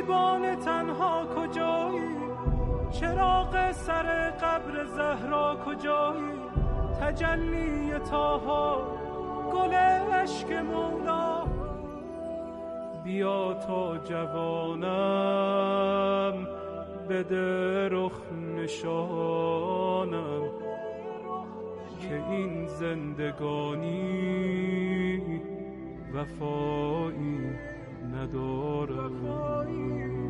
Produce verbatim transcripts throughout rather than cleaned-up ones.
گریبان تنها کجایی؟ چراغ سر قبر زهرا کجایی؟ تجلی طه گل عشق مولا، بیا تا جوانم بده رخ نشانم که این زندگانی وفایی ندارم.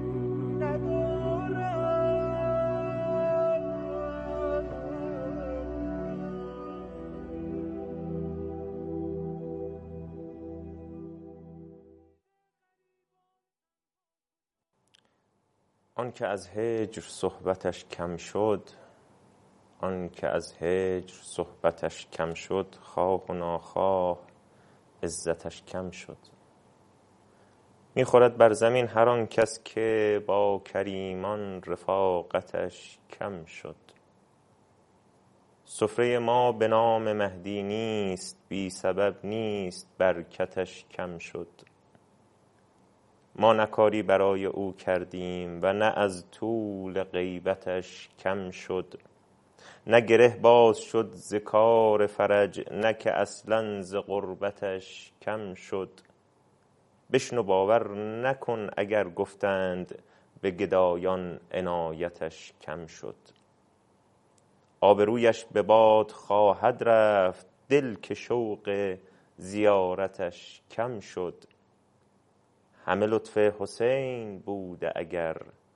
آن که از هجر صحبتش کم شد، آن که از هجر صحبتش کم شد، خواه و ناخواه عزتش کم شد. میخورد بر زمین هر آن کس که با کریمان رفاقتش کم شد. سفره ما به نام مهدی نیست، بی سبب نیست برکتش کم شد. ما نه کاری برای او کردیم و نه از طول غیبتش کم شد. نه گره باز شد ز کار فرج، نه که اصلا ز غربتش کم شد. بشنو باور نکن اگر گفتند به گدایان عنایتش کم شد. آبرویش به باد خواهد رفت، دل که شوق زیارتش کم شد. همه لطف حسین بوده اگر،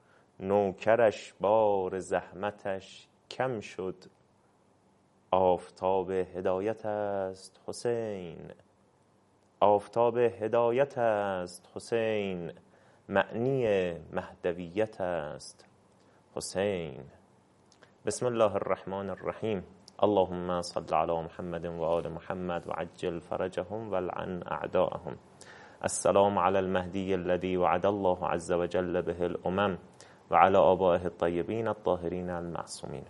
نوکرش بار زحمتش کم شد. آفتاب هدایت است حسین، آفتاب هدایت است حسین، معنی مهدویت است حسین. بسم الله الرحمن الرحیم. اللهم صل علی محمد و آل محمد و عجل فرجهم و لعن اعداءهم. السلام على المهدي الذي وعد الله عز وجل به الامم و علی آبائه الطیبین الطاهرین المعصومین.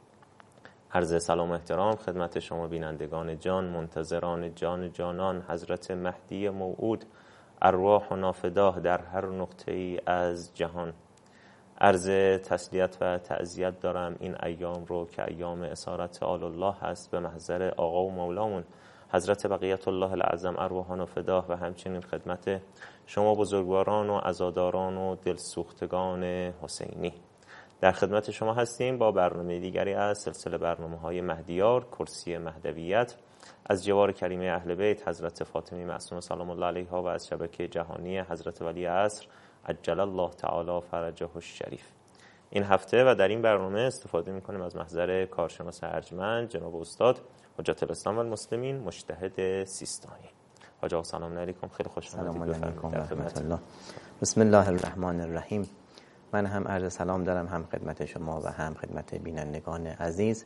عرض سلام و احترام خدمت شما بینندگان جان، منتظران جان جانان حضرت مهدی موعود، ارواح و نافداه در هر نقطه ای از جهان. عرض تسلیت و تعزیت دارم این ایام رو که ایام اسارت آل الله هست به محضر آقا و مولامون حضرت بقیت الله العظم ارواحان و فداه، و همچنین خدمت شما بزرگواران و عزاداران و دلسوختگان حسینی. در خدمت شما هستیم با برنامه دیگری از سلسله برنامه های مهدیار، کرسی مهدویت، از جوار کریمه اهل بیت حضرت فاطمی معصومه سلام الله علیها و از شبکه جهانی حضرت ولی عصر عجل الله تعالی فرجه الشریف. این هفته و در این برنامه استفاده می‌کنیم از محضر کارشناس ارجمند جناب استاد حجت الاسلام و المسلمین مجتهد سیستانی. حاج سلام علیکم، خیلی خوش سلام آمدید. علیکم و رحمت الله. بسم الله الرحمن الرحیم. من هم عرض سلام دارم هم خدمت شما و هم خدمت بینندگان عزیز،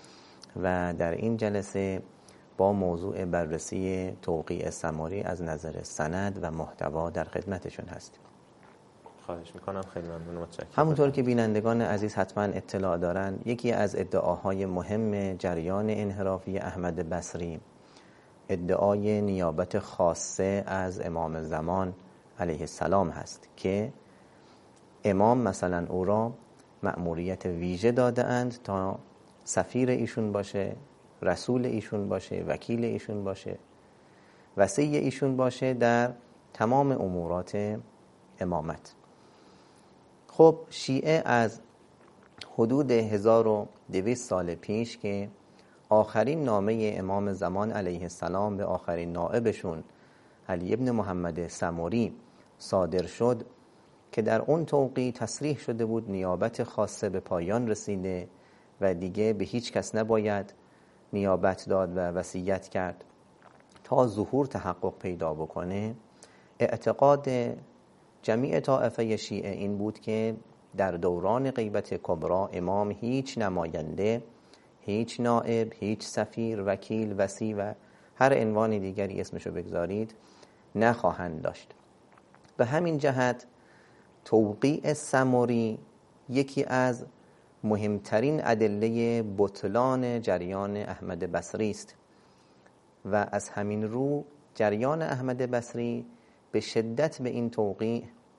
و در این جلسه با موضوع بررسی توقیع سماری از نظر سند و محتوا در خدمتشون هستیم. خواهش میکنم، خیلی ممنون و متشکرم. همونطور که بینندگان عزیز حتما اطلاع دارن، یکی از ادعاهای مهم جریان انحرافی احمد بصری ادعای نیابت خاصه از امام زمان علیه السلام هست که امام مثلا او را مأموریت ویژه داده اند تا سفیر ایشون باشه، رسول ایشون باشه، وکیل ایشون باشه، وصی ایشون باشه در تمام امورات امامت. خب شیعه از حدود هزار و دویست سال پیش که آخرین نامه امام زمان علیه السلام به آخرین نائبشون علی ابن محمد سمری صادر شد که در اون توقیع تصریح شده بود نیابت خاصه به پایان رسیده و دیگه به هیچ کس نباید نیابت داد و وصیت کرد تا ظهور تحقق پیدا بکنه. اعتقاد جمیع طائفه شیعه این بود که در دوران غیبت کبری امام هیچ نماینده، هیچ نائب، هیچ سفیر، وکیل، وصی و هر عنوان دیگری اسمشو بگذارید نخواهند داشت. به همین جهت توقیع سمری یکی از مهمترین ادله بطلان جریان احمد بصری است و از همین رو جریان احمد بصری به شدت به این توقیع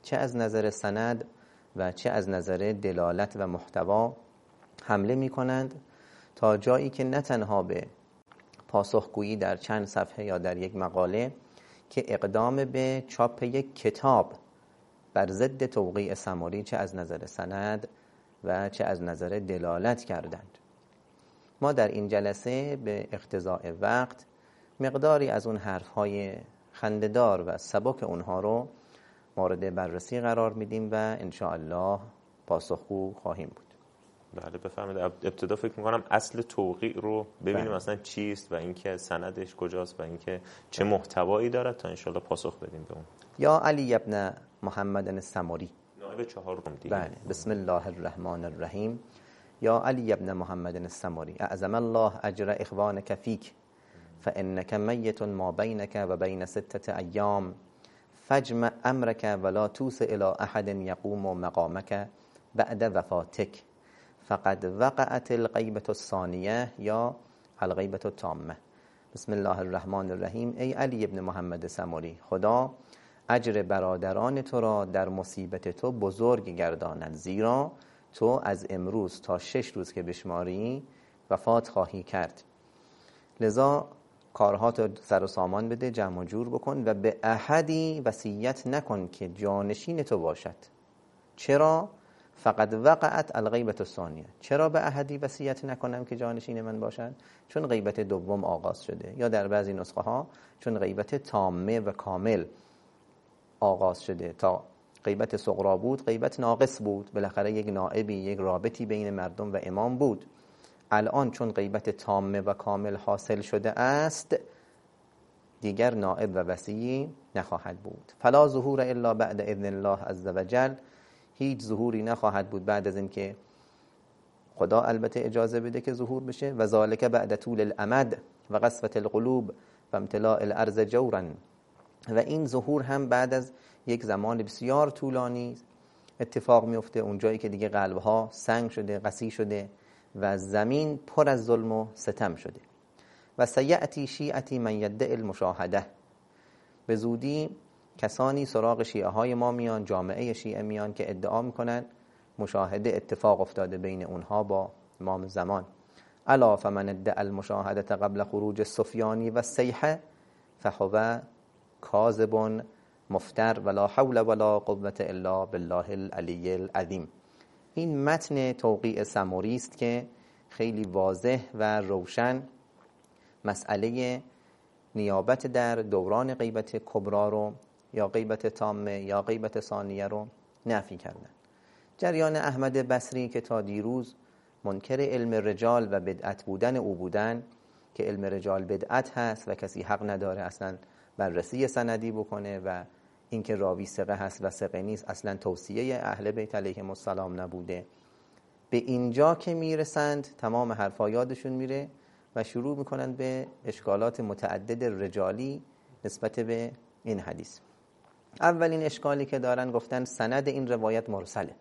چه از نظر سند و چه از نظر دلالت و محتوا حمله می کنند تا جایی که نه تنها به پاسخگویی در چند صفحه یا در یک مقاله که اقدام به چاپ یک کتاب بر ضد توقیع سمری چه از نظر سند و چه از نظر دلالت کردند. ما در این جلسه به اقتضاء وقت مقداری از اون حرفهای خنده‌دار و سبک اونها رو مورد بررسی قرار میدیم و ان شاء الله پاسخگو خواهیم بود. بله بفرمایید. ابتدا فکر میکنم اصل توقیع رو ببینیم بله. اصلا چیست و اینکه سندش کجاست و اینکه چه محتوایی دارد تا ان شاء الله پاسخ بدیم به اون. یا علی ابن محمد السمری، نائب چهارم دیگه. بله. بسم الله الرحمن الرحیم. یا علی ابن محمد السمری اعظم الله اجر اخوانک فیک فانک میت ما بینک و بین ستة ایام فاجمع امرک ولا توس الی احد یقوم مقامک بعد وفاتک فقد وقعت الغیبة الثانیه یا الغیبة التامه. بسم الله الرحمن الرحیم. ای علی ابن محمد سمری، خدا اجر برادران تو را در مصیبت تو بزرگ گرداند، زیرا تو از امروز تا شش روز که بشماری وفات خواهی کرد. لذا کارها تو سر و سامان بده، جمع و جور بکن و به احدی وصیت نکن که جانشین تو باشد. چرا؟ فقط وقعت الغیبة الثانیه. چرا به احدی وصیت نکنم که جانشین من باشد؟ چون غیبت دوم آغاز شده، یا در بعضی نسخه ها چون غیبت تامه و کامل آغاز شده. تا غیبت صغرا بود غیبت ناقص بود، بالاخره یک نائبی، یک رابطی بین مردم و امام بود. الان چون غیبت تامه و کامل حاصل شده است دیگر نائب و وصی نخواهد بود. فلا ظهور الا بعد اذن الله عز وجل، هیچ ظهوری نخواهد بود بعد از اینکه خدا البته اجازه بده که ظهور بشه. و ذالک بعد طول الامد و قسوة القلوب و امتلاء الارض جورا، و این ظهور هم بعد از یک زمان بسیار طولانی اتفاق میفته، اون جایی که دیگه قلبها سنگ شده، قسی شده و زمین پر از ظلم و ستم شده. و سیأتی شیعتی من یدعی المشاهده، به زودی کسانی سراغ شیعه های ما میان، جامعه شیعه میان که ادعا میکنن مشاهده اتفاق افتاده بین اونها با امام زمان. الا فمن ادعى المشاهده قبل خروج السفیانی و السیحه فهو کاذب مفتر ولا حول ولا قوة الا بالله العلی العظیم. این متن توقیع سمری است که خیلی واضح و روشن مسئله نیابت در دوران غیبت کبرا رو یا غیبت تامه یا غیبت ثانیه رو نفی کردن. جریان احمد بصری که تا دیروز منکر علم رجال و بدعت بودن او بودن، که علم رجال بدعت هست و کسی حق نداره اصلا بررسی سندی بکنه و اینکه راوی ثقه هست و ثقه نیست اصلا توصیه اهل بیت علیهم السلام نبوده، به اینجا که میرسند تمام حرفا یادشون میره و شروع میکنند به اشکالات متعدد رجالی نسبت به این حدیث. اولین اشکالی که دارن گفتن سند این روایت مرسله.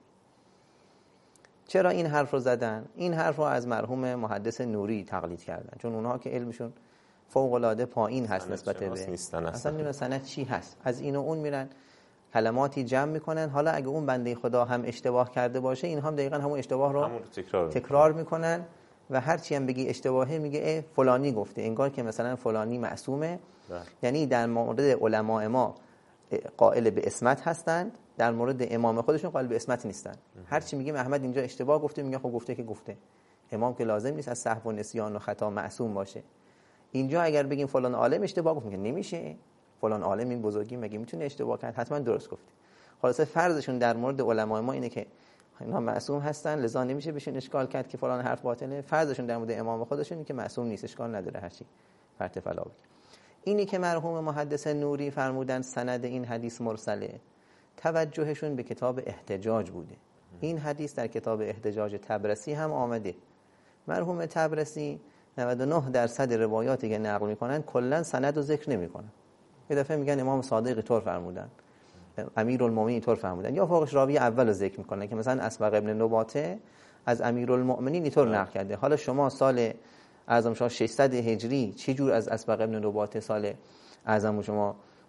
چرا این حرف رو زدن؟ این حرف رو از مرحوم محدث نوری تقلید کردن، چون اونها که علمشون فوق العاده پایین هست نسبت به اصلا نمیدونن سند چی هست، از این و اون میرن کلماتی جمع میکنن. حالا اگه اون بنده خدا هم اشتباه کرده باشه این هم دقیقاً همون اشتباه رو تکرار, تکرار میکنن و هر چی هم بگی اشتباهه میگه اه فلانی گفته، انگار که مثلا فلانی معصومه. یعنی در مورد علماء ما قائل به اسمت هستند، در مورد امام خودشون قائل به اسمت نیستن. هر چی میگیم احمد اینجا اشتباه گفته میگه خب گفته که گفته، امام که لازم نیست از سهو و نسیان و خطا معصوم باشه. اینجا اگر بگیم فلان عالم اشتباه گفت میگه نمیشه، فلان عالم این بزرگی مگه میتونه اشتباه کنه، حتما درست گفته. خلاصه فرضشون در مورد علماء ما اینه که اینا معصوم هستن، لذا نمیشه بهشون اشکال کرد که فلان حرف باطله. فرضشون در مورد امام خودشون اینه که معصوم نیست، اشکال نداره هر چی فرت فلا بگه. اینی که مرحوم محدث نوری فرمودن سند این حدیث مرسله، توجهشون به کتاب احتجاج بوده. این حدیث در کتاب احتجاج طبرسی هم آمده. مرحوم طبرسی نود و نه درصد روایاتی که نقل میکنن کلا سند رو ذکر نمیکنن. یه دفعه میگن امام صادق طور فرمودن، امیرالمومنین طور فرمودن، یا فوقش راوی اول رو ذکر میکنن که مثلا اسبق ابن نباته از امیرالمومنین اینطور نقل کرده. حالا شما سال اعظم شاه ششصد هجری چه جور از اسبق ابن نباته سال اعظم شما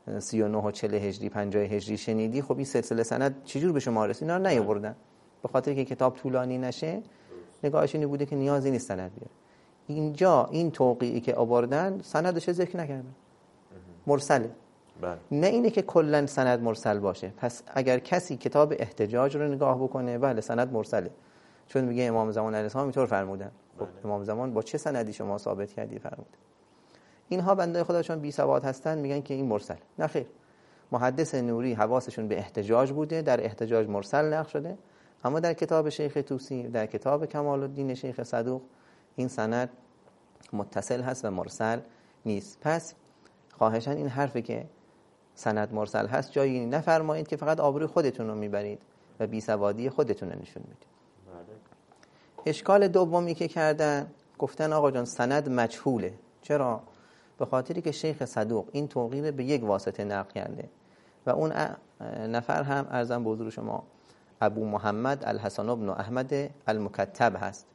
سی و نه و چهل هجری پنجاه هجری شنیدی، خب این سلسله سند چجور به شما رسید؟ اینا رو نیاوردن به خاطر که کتاب طولانی نشه. نگاهش اینی بوده که نیازی نیست سند بیاره. اینجا این توقیعی که آوردن سندش ذکر نکردن، مرسله. بله. نه اینه که کلا سند مرسل باشه. پس اگر کسی کتاب احتجاج رو نگاه بکنه، بله سند مرسله، چون میگه امام زمان علیه السلام اینطور فرمودن. خب امام زمان با چه سندی شما ثابت کردی فرمود؟ اینها بنده خداشون بی سواد هستن، میگن که این مرسل. نه خیر، محدث نوری حواسشون به احتجاج بوده، در احتجاج مرسل نقل شده، اما در کتاب شیخ طوسی، در کتاب کمال الدین شیخ صدوق این سند متصل هست و مرسل نیست. پس خواهشاً این حرفی که سند مرسل هست جایی نفرمایید که فقط آبروی خودتون رو میبرید و بیسوادی خودتون رو نشون میدید. اشکال دومی که کردن، گفتن آقا جان سند مجهوله. چرا؟ به خاطری که شیخ صدوق این توقیع به یک واسطه نقل کرده و اون نفر هم عرضم به حضور شما ابو محمد الحسن بن احمد المکتب هست.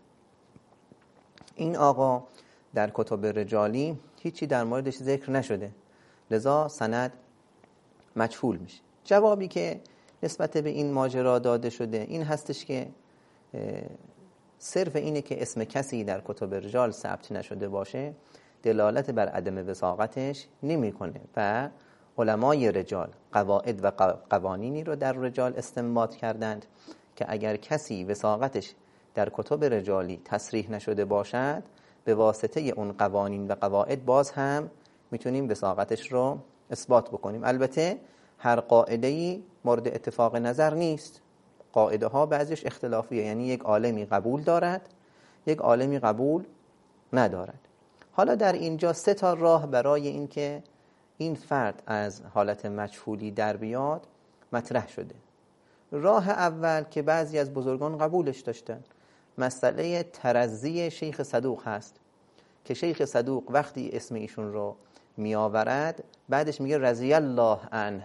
این آقا در کتب رجالی هیچی در موردش ذکر نشده، لذا سند مجهول میشه. جوابی که نسبت به این ماجرا داده شده این هستش که صرف اینه که اسم کسی در کتب رجال ثبت نشده باشه دلالت بر عدم وثاقتش نمیکنه و علمای رجال قواعد و قوانینی رو در رجال استنباط کردند که اگر کسی وثاقتش در کتب رجالی تصریح نشده باشد به واسطه اون قوانین و قواعد باز هم میتونیم وثاقتش رو اثبات بکنیم. البته هر قاعده‌ای مورد اتفاق نظر نیست، قاعده ها بعضیش اختلافیه، یعنی یک عالمی قبول دارد یک عالمی قبول ندارد. حالا در اینجا سه تا راه برای این که این فرد از حالت مجهولی در بیاد مطرح شده. راه اول که بعضی از بزرگان قبولش داشتن، مسئله ترضی شیخ صدوق هست که شیخ صدوق وقتی اسم ایشون رو می آورد بعدش میگه رضی الله عنه.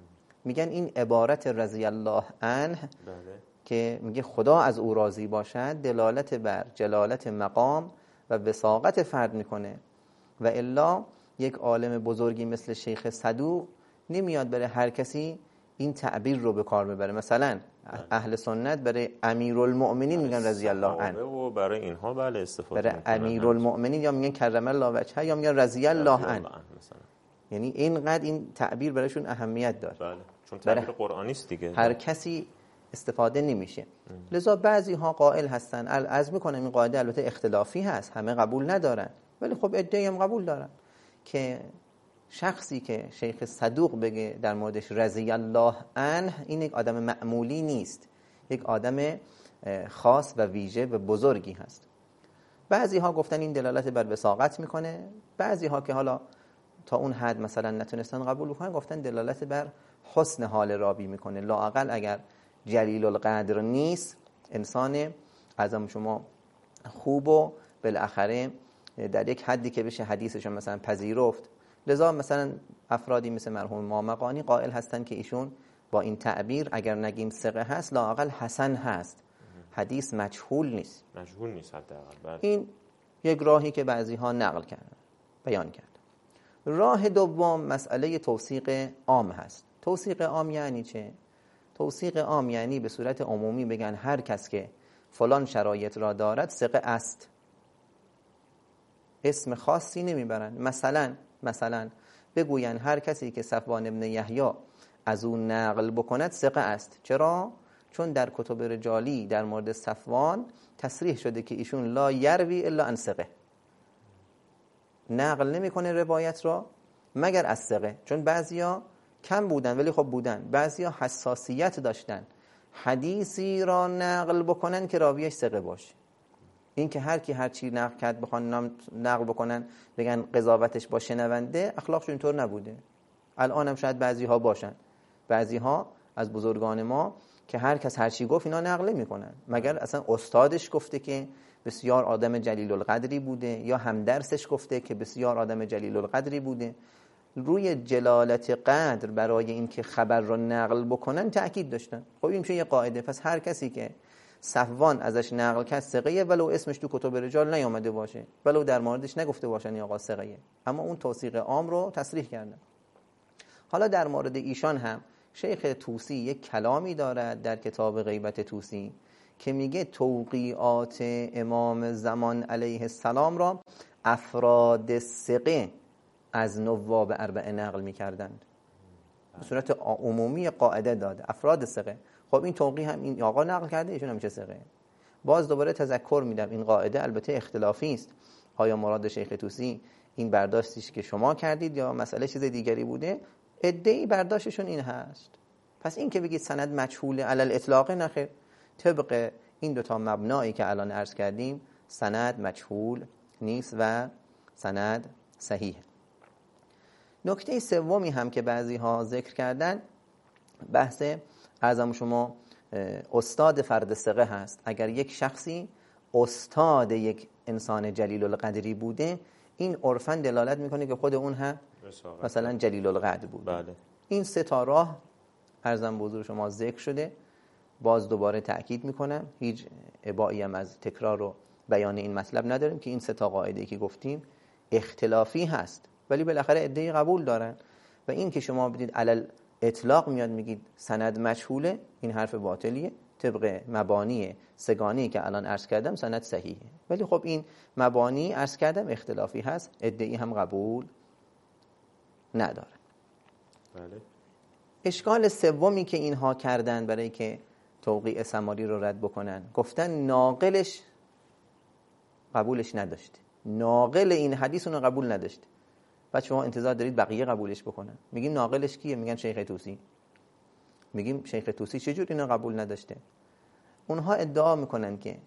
میگن این عبارت رضی الله عنه بله. که میگه خدا از او راضی باشد دلالت بر جلالت مقام و وثاقت فرد میکنه و الا یک عالم بزرگی مثل شیخ صدوق نمیاد برای هر کسی این تعبیر رو به کار ببره. مثلا اهل سنت برای امیرالمؤمنین میگن رضی الله عنه و برای اینها بله استفاده برای امیرالمؤمنین یا میگن کرم الله وجهه یا میگن رضی الله عنه. یعنی اینقدر این تعبیر برایشون اهمیت داره. بله. چون تعبیر قرآنی است دیگه، هر کسی استفاده نمیشه. لذا بعضی ها قائل هستن، از میکنم این قاعده البته اختلافی هست، همه قبول ندارن ولی خب عده‌ای هم قبول دارن که شخصی که شیخ صدوق بگه در موردش رضی الله عنه این یک آدم معمولی نیست، یک آدم خاص و ویژه و بزرگی هست. بعضی ها گفتن این دلالت بر وثاقت میکنه، بعضی ها که حالا تا اون حد مثلا نتونستن قبول بکنن گفتن دلالت بر حسن حال راوی میکنه. لااقل اگر جلیل القدر نیست، انسان اعظم شما خوب و بالاخره در یک حدی که بشه حدیثشون مثلا پذیرفت. لذا مثلا افرادی مثل مرحوم مامقانی قائل هستن که ایشون با این تعبیر اگر نگیم ثقه هست لااقل حسن هست، حدیث مجهول نیست. مجهول نیست حداقل. این یک راهی که بعضی ها نقل کردن، بیان کردن. راه دوم مسئله توثیق عام هست. توثیق عام یعنی چه؟ توثیق عام یعنی به صورت عمومی بگن هر کس که فلان شرایط را دارد ثقه است، اسم خاصی نمیبرن. مثلا مثلا بگوین هر کسی که صفوان ابن یحیی از او نقل بکند ثقه است. چرا؟ چون در کتب رجالی در مورد صفوان تصریح شده که ایشون لا یروی الا عن ثقه، نقل نمیکنه روایت را مگر از ثقه. چون بعضیا کم بودن ولی خب بودن، بعضیا حساسیت داشتن حدیثی را نقل بکنن که راویش ثقه باشه. این که هر کی هر چی نقل کرد بخوان نقل بکنن بگن قضاوتش با شنونده، اخلاقشون اینطور نبوده. الان هم شاید بعضی ها باشن، بعضی ها از بزرگان ما که هر کس هر چی گفت اینا نقل میکنن، مگر اصلا استادش گفته که بسیار آدم جلیل القدری بوده یا همدرسش گفته که بسیار آدم جلیل القدری بوده. روی جلالت قدر برای این که خبر رو نقل بکنن تأکید داشتن. خب این میشه یه قاعده. پس هر کسی که صفوان ازش نقل کرد ثقه، ولو اسمش تو کتب رجال نیامده باشه، ولو در موردش نگفته باشن یا آقا ثقه، اما اون توثیق عام رو تصریح کردن. حالا در مورد ایشان هم شیخ طوسی یک کلامی دارد در کتاب غیبت طوسی که میگه توقیعات امام زمان علیه السلام را افراد ثقه از نواب اربعه نقل میکردند. به صورت عمومی قاعده داده افراد ثقه. خب این توقیع هم این آقا نقل کرده، ایشون هم چه ثقه. باز دوباره تذکر میدم این قاعده البته اختلافی است. آیا مراد شیخ طوسی این برداشتیش که شما کردید یا مسئله چیز دیگری بوده؟ ادعی برداشتشون این هست. پس این که بگید سند مجهول علی الاطلاق نخیر، طبق این دوتا مبنایی که الان عرض کردیم سند مجهول نیست و سند صحیح. نکته سومی هم که بعضی ها ذکر کردن بحث اعظم شما استاد فرد ثقه هست. اگر یک شخصی استاد یک انسان جلیل القدری بوده، این عرفاً دلالت میکنه که خود اون هم مثلا جلیل القدر بوده. بله. این سه تا راه عرضم به حضور شما ذکر شده. باز دوباره تأکید میکنم هیچ ابایی هم از تکرار و بیان این مطلب نداریم که این سه تا قاعده که گفتیم اختلافی هست ولی بالاخره ادعی قبول دارن. و این که شما بدید علل اطلاق میاد میگید سند مجهوله، این حرف باطلیه. طبق مبانی سگانی که الان عرض کردم سند صحیحه، ولی خب این مبانی عرض کردم اختلافی هست، ادعی هم قبول نداره. بله. اشکال سومی که اینها کردن برای که توقیع سماری رو رد بکنن، گفتن ناقلش قبولش نداشته، ناقل این حدیث اون قبول نداشته. بعد شما انتظار دارید بقیه قبولش بکنن. میگیم ناقلش کیه؟ میگن شیخ طوسی. میگیم شیخ طوسی چجور اینو قبول نداشته؟ اونها ادعا میکنن که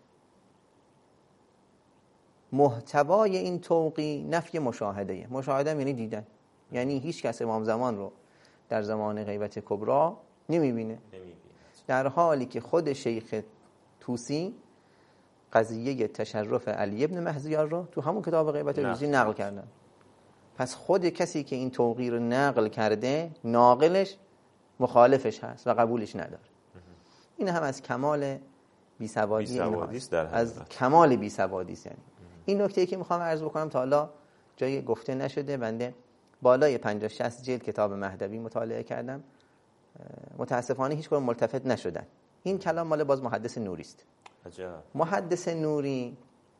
محتوای این توقیع نفی مشاهده. مشاهده یعنی دیدن، یعنی هیچ کس امام زمان رو در زمان غیبت کبرا نمیبینه، در حالی که خود شیخ طوسی قضیه تشرف علی ابن مهزیار رو تو همون کتاب غیبت طوسی نقل کردن. پس خود کسی که این توقیع رو نقل کرده ناقلش مخالفش هست و قبولش نداره. این هم از کمال بیسوادی است، از کمال بیسوادی است. یعنی این نکته ای که میخوام عرض بکنم تا حالا جای گفته نشده. بنده بالای پنجاه شصت جلد کتاب مهدوی مطالعه کردم، متاسفانه هیچ کدوم ملتفت نشدن. این کلام مال باز محدث نوری است. عجب. محدث نوری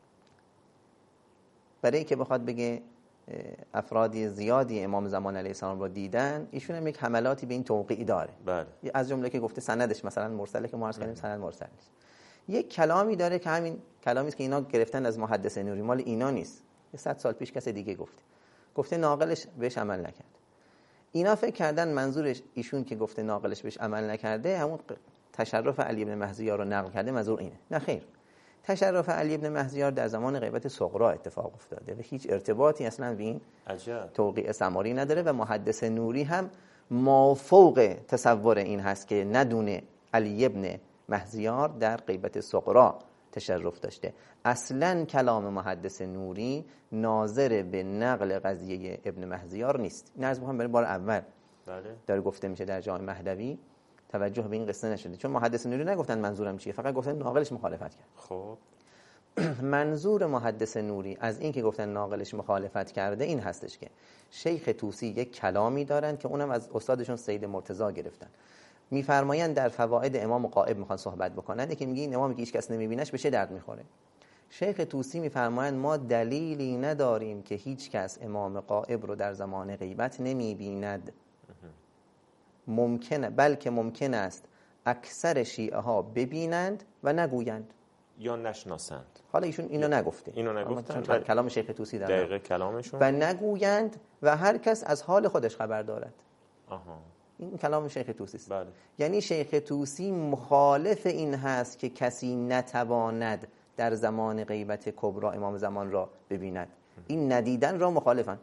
برای اینکه بخواد بگه افرادی زیادی امام زمان علیه السلام رو دیدن، ایشون هم یک حملاتی به این توقیع داره. بله. از جمله که گفته سندش مثلا مرسله که ما عرض کردیم سند مرسل نیست. یک کلامی داره که همین کلامی است که اینا گرفتن از محدث نوری، مال اینا نیست. یه صد سال پیش کس دیگه گفته. گفته ناقلش بهش عمل نکرد. اینا فکر کردن منظورش ایشون که گفته ناقلش بهش عمل نکرده همون تشرف علی ابن مهزیار رو نقل کرده، منظور اینه. نه خیر. تشرف علی ابن مهزیار در زمان غیبت صغرا اتفاق افتاده و هیچ ارتباطی اصلا به این توقیع سماری نداره و محدث نوری هم مافوق تصور این هست که ندونه علی ابن مهزیار در غیبت صغرا تشرف داشته. اصلا کلام محدث نوری ناظر به نقل قضیه ابن مهزیار نیست. این از بخوام برای بار اول بله. داره گفته میشه در جامع مهدوی، توجه به این قصه نشده، چون محدث نوری نگفتن منظورم چیه، فقط گفتن ناقلش مخالفت کرد. خب منظور محدث نوری از این که گفتن ناقلش مخالفت کرده این هستش که شیخ طوسی یک کلامی دارن که اونم از استادشون سید مرتضی گرفتن. میفرمایند در فواید امام غائب میخوان صحبت بکنن، یکی میگه این امامی که هیچ کس نمیبینش به چه درد میخوره. شیخ طوسی میفرمایند ما دلیلی نداریم که هیچ کس امام غائب رو در زمان غیبت نمیبیند. ممکنه، بلکه ممکن است اکثر شیعه ها ببینند و نگویند یا نشناسند. حالا ایشون اینو نگفته، اینو نگفتن، چون کلام شیخ طوسی در دقیقه کلامشون، و نگویند و هر کس از حال خودش خبر دارد. آها. این کلام شیخ طوسی است. بله. یعنی شیخ طوسی مخالف این هست که کسی نتواند در زمان غیبت کبرا امام زمان را ببیند. این ندیدن را مخالفن.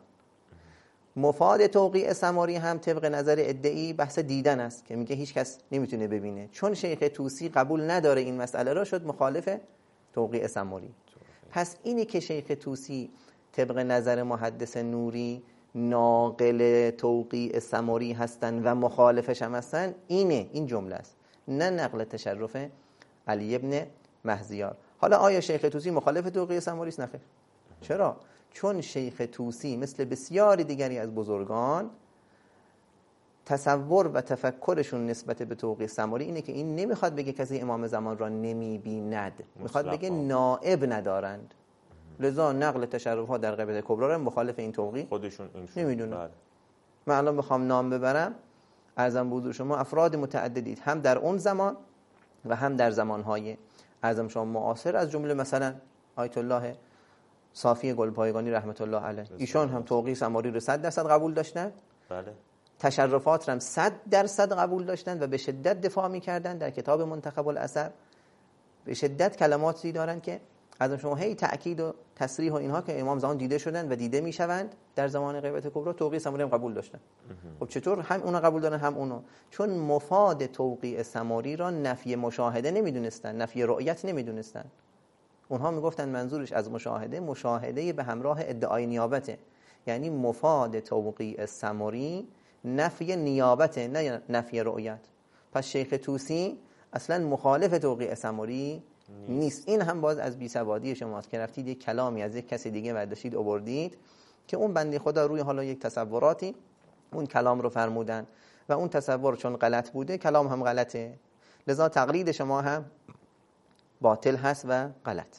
مفاد توقیع سماری هم طبق نظر ادعی بحث دیدن است که میگه هیچ کس نمیتونه ببینه. چون شیخ طوسی قبول نداره این مسئله را، شد مخالف توقیع سماری. پس اینی که شیخ طوسی طبق نظر محدث نوری ناقل توقیع سماری هستن و مخالفش هم هستن، اینه، این جمله است، نه نقل تشرف علی ابن مهزیار. حالا آیا شیخ طوسی مخالف توقیع سماری است؟ نخیر. چرا؟ چون شیخ طوسی مثل بسیاری دیگری از بزرگان تصور و تفکرشون نسبت به توقیع سماری اینه که این نمیخواد بگه کسی امام زمان را نمیبیند، میخواد بگه نائب ندارند. لذا نقل تشرف ها در غیبت کبری را مخالف این توقیع خودشون نمیدونه. من الان بخوام نام ببرم، عرضم به حضور شما افراد متعددی هم در اون زمان و هم در زمانهای عرضم شما معاصر، از جمله مثلا آیت الله صافی گلپایگانی رحمت الله علیه، ایشان هم توقیع سماری رو صد درصد قبول داشتن. بله. تشرفات رو هم صد درصد قبول داشتن و به شدت دفاع می‌کردن. در کتاب منتخب الاثر به شدت کلماتی دارن که از شما هی تأکید و تصریح و اینها که امام زمان دیده شدن و دیده میشوند در زمان غیبت کبری، توقیع سماری هم قبول داشتن. خب چطور هم اونا قبول دارن هم اونو؟ چون مفاد توقیع سماری را نفی مشاهده نمیدونستن، نفی رؤیت نمیدونستن. اونها میگفتن منظورش از مشاهده مشاهده به همراه ادعای نیابته، یعنی مفاد توقیع سماری نفی نیابته نه نفی رؤیت. پس شیخ طوسی اصلا مخالف توقیع سماری نیست. نیست. این هم باز از بیسوادی شماست که رفتید یک کلامی از یک کسی دیگه برداشتید آوردید که اون بنده خدا روی حالا یک تصوراتی اون کلام رو فرمودن و اون تصور چون غلط بوده کلام هم غلطه، لذا تقلید شما هم باطل هست و غلط.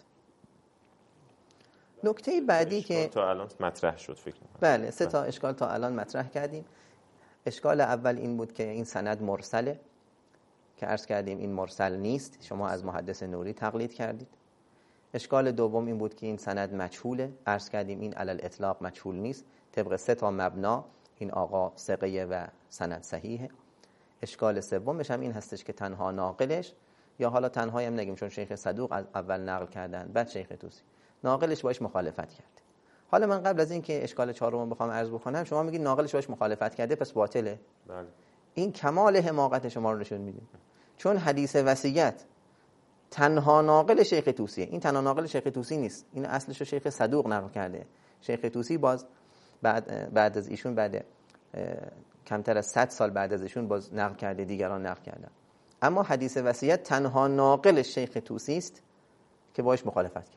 نکته بعدی که تا الان مطرح شد فکر می‌کنم. بله، سه تا اشکال تا الان مطرح کردیم. اشکال اول این بود که این سند مرسله که عرض کردیم این مرسل نیست، شما از محدث نوری تقلید کردید. اشکال دوم این بود که این سند مجهوله، عرض کردیم این علل اطلاق مجهول نیست، طبق سه تا مبنا این آقا ثقه و سند صحیحه. اشکال سومش هم این هستش که تنها ناقلش، یا حالا تنهایی هم نگیم چون شیخ صدوق از اول نقل کردن بعد شیخ طوسی، ناقلش باش مخالفت کرد. حالا من قبل از این که اشکال چهارم بخوام عرض بکنم، شما میگید ناقلش باش مخالفت کرده پس باطله. بله. این کمال حماقت شما رو نشون میده، چون حدیث وصیت تنها ناقل شیخ طوسیه. این تنها ناقل شیخ طوسی نیست، این اصلش رو شیخ صدوق نقل کرده. شیخ طوسی باز بعد بعد از ایشون بعد کمتر از صد سال بعد از ایشون باز نقل کرده، دیگران نقل کردن. اما حدیث وصیت تنها ناقل شیخ طوسی است که باش مخالفت کرد.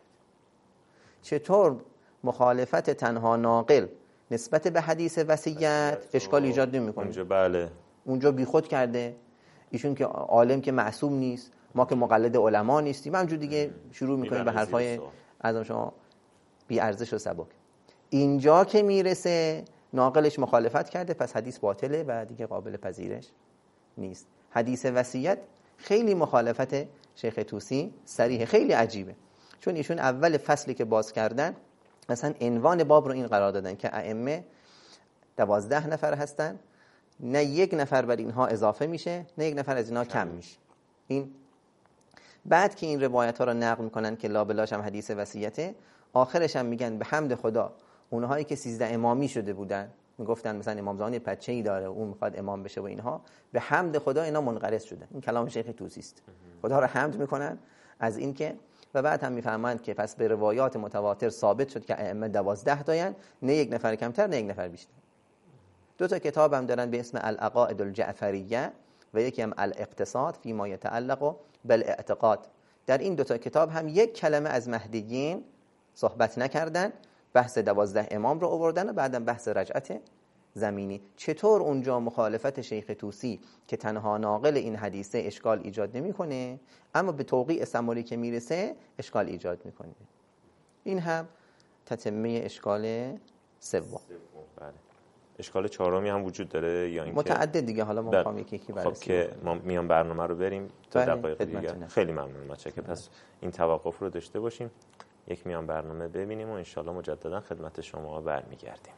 چطور مخالفت تنها ناقل نسبت به حدیث وصیت اشکال ایجاد نمی‌کنه؟ اونجا بله، اونجا بیخود کرده. ایشون که عالم که معصوم نیست، ما که مقلد علما نیستیم، همونجور دیگه شروع می‌کنیم به حرفای از شما بی ارزش و سبک. اینجا که میرسه ناقلش مخالفت کرده پس حدیث باطله و دیگه قابل پذیرش نیست. حدیث وصیت خیلی مخالفت شیخ طوسی صریحه، خیلی عجیبه، چون ایشون اول فصلی که باز کردن مثلا عنوان باب رو این قرار دادن که ائمه دوازده نفر هستن، نه یک نفر بر اینها اضافه میشه نه یک نفر از اینها کم میشه. این بعد که این روایت ها رو نقل میکنن که لابلاش هم حدیث وصیته، آخرش هم میگن به حمد خدا اونهایی که سیزده امامی شده بودن، میگفتن مثلا امام زمان پچه‌ای داره اون میخواد امام بشه و اینها، به حمد خدا اینا منقرض شدن. این کلام شیخ طوسی است. خدا رو حمد میکنن از این که، و بعد هم میفرمایند که پس به روایات متواتر ثابت شد که ائمه دوازده تاین، نه یک نفر کمتر نه یک نفر بیشتر. دو تا کتاب هم دارن به اسم العقائد الجعفریه و یکی هم الاقتصاد فی ما یتعلق بالاعتقاد. در این دو تا کتاب هم یک کلمه از مهدیین صحبت نکردن، بحث دوازده امام رو آوردن و بعدم بحث رجعت زمینی. چطور اونجا مخالفت شیخ طوسی که تنها ناقل این حدیثه اشکال ایجاد نمیکنه، اما به توقیع سماری که میرسه اشکال ایجاد میکنه. این هم تتمه اشکال سوم. بله. اشکال چهارمی هم وجود داره یا اینکه متعدد دیگه، حالا ما میخوام یکی یکی بررسی. خب که ما میان برنامه رو بریم تا بله. دقایق دیگه. خیلی ممنون متشکرم. پس این توقف رو داشته باشیم، یک میان برنامه ببینیم و انشالله مجددا خدمت شما برمیگردیم.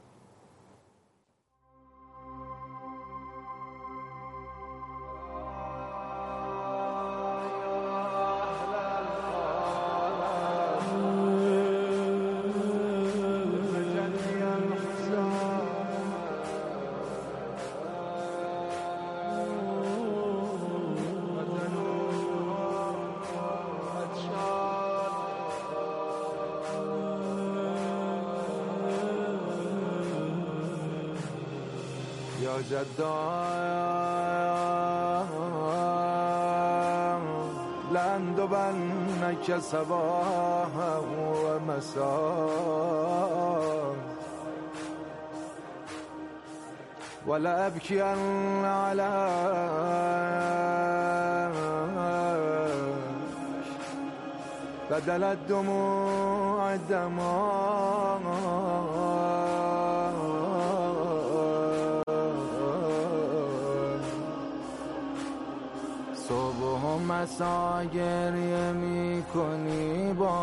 یا جدان لند و بنک صباح و مساء ولا أبكي على بدل الدموع الدماء صبح و مسا گریه می کنی با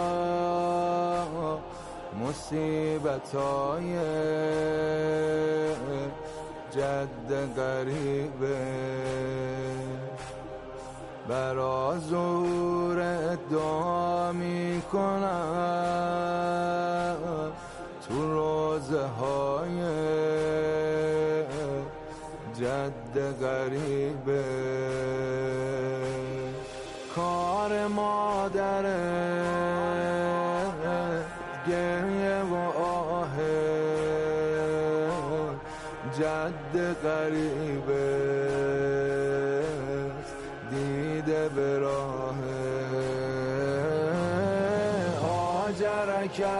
مصیبتای جد غریبه برا ظهور دعا می کنم تو روزه های جد غریبه کار مادره گریه و آه جد غریبه دیده به راه آجرک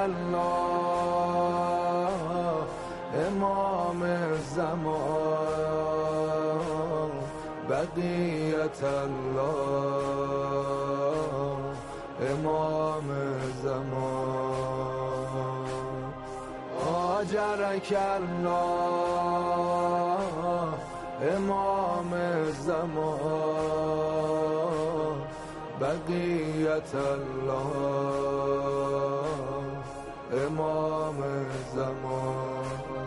الله امام زمان بقیت الله امام زمان آجرک الله امام زمان بقیت الله امام زمان.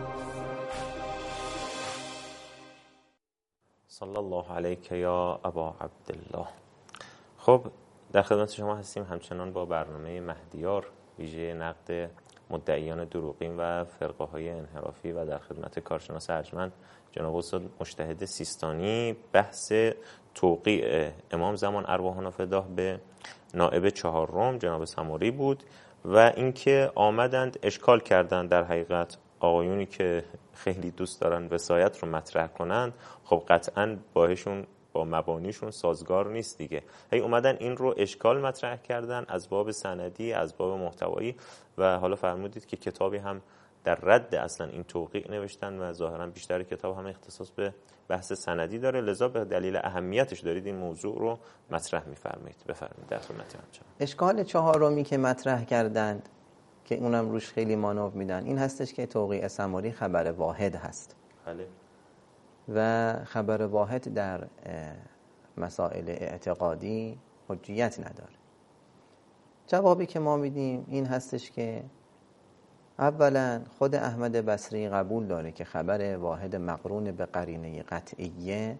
صلی الله علیک یا ابا عبدالله. خب در خدمت شما هستیم همچنان با برنامه مهدیار ویژه نقد مدعیان دروغین و فرقه های انحرافی و در خدمت کارشناس ارجمند جناب استاد مجتهد سیستانی بحث توقیع امام زمان ارواحنا فداه به نائب چهارم جناب سماری بود و اینکه آمدند اشکال کردند در حقیقت آقایونی که خیلی دوست دارن وصایت رو مطرح کنند خب قطعاً باهشون با مبانیشون سازگار نیست دیگه. هی اومدن این رو اشکال مطرح کردن از باب سندی از باب محتوایی و حالا فرمودید که کتابی هم در رد اصلا این توقیع نوشتن و ظاهرا بیشتر کتاب هم اختصاص به بحث سندی داره، لذا به دلیل اهمیتش دارید این موضوع رو مطرح می‌فرمایید. بفرمایید در خدمت همچنان. اشکال چهارمی که مطرح کردند که اونم روش خیلی مانور میدن این هستش که توقیع سماری خبر واحد هست. بله. و خبر واحد در مسائل اعتقادی حجیت نداره. جوابی که ما میدیم این هستش که اولا خود احمد بصری قبول داره که خبر واحد مقرون به قرینه قطعیه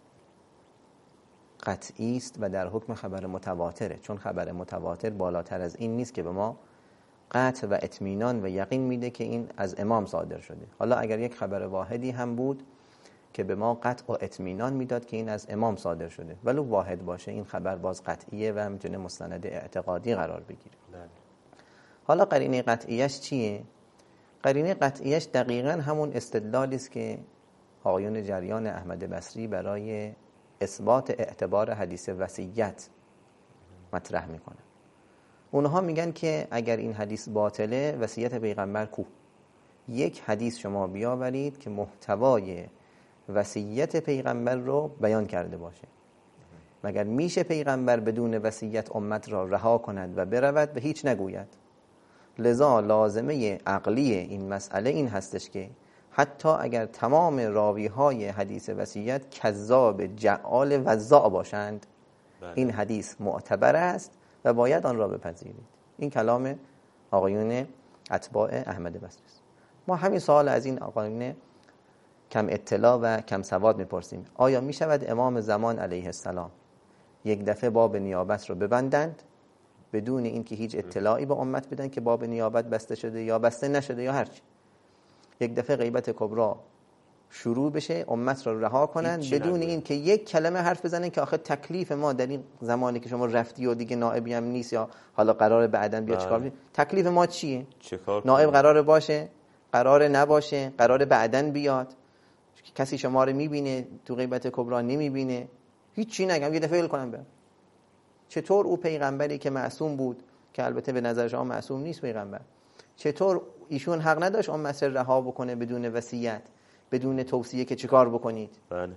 قطعی است و در حکم خبر متواتره، چون خبر متواتر بالاتر از این نیست که به ما قطع و اطمینان و یقین میده که این از امام صادر شده. حالا اگر یک خبر واحدی هم بود که به ما قطع و اطمینان میداد که این از امام صادر شده ولو واحد باشه این خبر باز قطعیه و میتونه مستند اعتقادی قرار بگیره. حالا قرینه قطعیش چیه؟ قرینه قطعیش دقیقاً همون استدلالی است که آقایون جریان احمد بصری برای اثبات اعتبار حدیث وصیت مطرح میکنه. اونها میگن که اگر این حدیث باطله وصیت پیغمبر کو؟ یک حدیث شما بیاورید که محتوای وصیت پیغمبر رو بیان کرده باشه. مگر میشه پیغمبر بدون وصیت امت را رها کند و برود و هیچ نگوید؟ لذا لازمه عقلی این مسئله این هستش که حتی اگر تمام راوی های حدیث وصیت کذاب جعال وضاع باشند بله. این حدیث معتبر است و باید آن را بپذیرید. این کلام آقایون اتباع احمد بصری است. ما همین سوال از این آقایون کم اطلاع و کم سواد میپرسیم. آیا میشود امام زمان علیه السلام یک دفعه باب نیابت رو ببندند بدون اینکه هیچ اطلاعی به امت بدن که باب نیابت بسته شده یا بسته نشده یا هرچی؟ یک دفعه غیبت کبری شروع بشه امت رو رها کنند بدون اینکه یک کلمه حرف بزنن که آخه تکلیف ما در این زمانی که شما رفتی و دیگه نائبی هم نیست یا حالا قراره بعداً بیا چیکار کنی؟ تکلیف ما چیه؟ نائب قراره باشه، قراره نباشه، قراره بعداً بیاد، کسی شما رو میبینه تو غیبت کبری نمیبینه، هیچ چی نگم یه دفعه ول کنم برم. چطور او پیغمبری که معصوم بود که البته به نظر شما معصوم نیست پیغمبر، چطور ایشون حق نداشت امت رها بکنه بدون وصیت؟ بدون توصیه که چیکار بکنید. بله.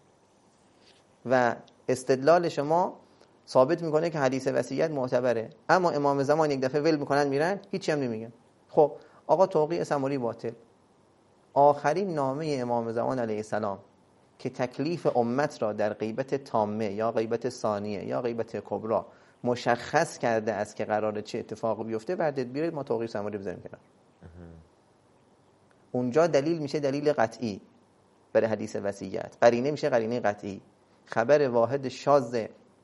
و استدلال شما ثابت میکنه که حدیث وصیت معتبره، اما امام زمان یک دفعه ول میکنن میرن هیچی هم نمیگن. خب آقا توقیع سمری باطل. آخرین نامه امام زمان علیه السلام که تکلیف امت را در غیبت تامه یا غیبت ثانیه یا غیبت کبرا مشخص کرده است که قراره چه اتفاقی بیفته، بردت بیارید ما توقیع سمری بذاریم کنار. اونجا دلیل میشه دلیل قطعی برای حدیث وصیت، قرینه میشه قرینه قطعی. خبر واحد شاذ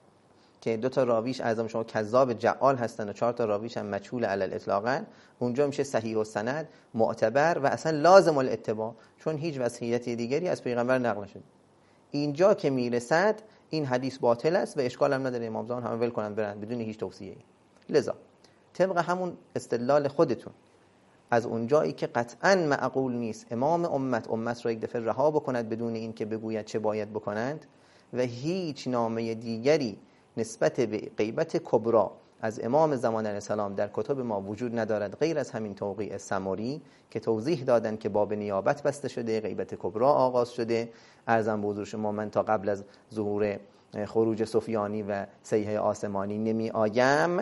که دو تا راویش اعظم شما کذاب جعال هستن و چهار تا راویش هم مجهول علی الاطلاق، اونجا میشه صحیح و سند معتبر و اصلا لازم الاتباع، چون هیچ وصیت دیگری از پیغمبر نقل نشده. اینجا که میرسد این حدیث باطل است و اشکال هم نداره، امام زمان همه ول کنن برن بدون هیچ توصیه‌ای. لذا طبق همون استدلال خودتون از اونجایی که قطعاً معقول نیست امام امت امت را یک دفعه رها بکند بدون این که بگوید چه باید بکنند و هیچ نامه دیگری نسبت به غیبت کبرا از امام زمان علیه السلام در کتب ما وجود ندارد غیر از همین توقیع سمری که توضیح دادن که باب نیابت بسته شده، غیبت کبرا آغاز شده. عرضم به حضور شما من تا قبل از ظهور خروج سفیانی و صیحه آسمانی نمی آیم،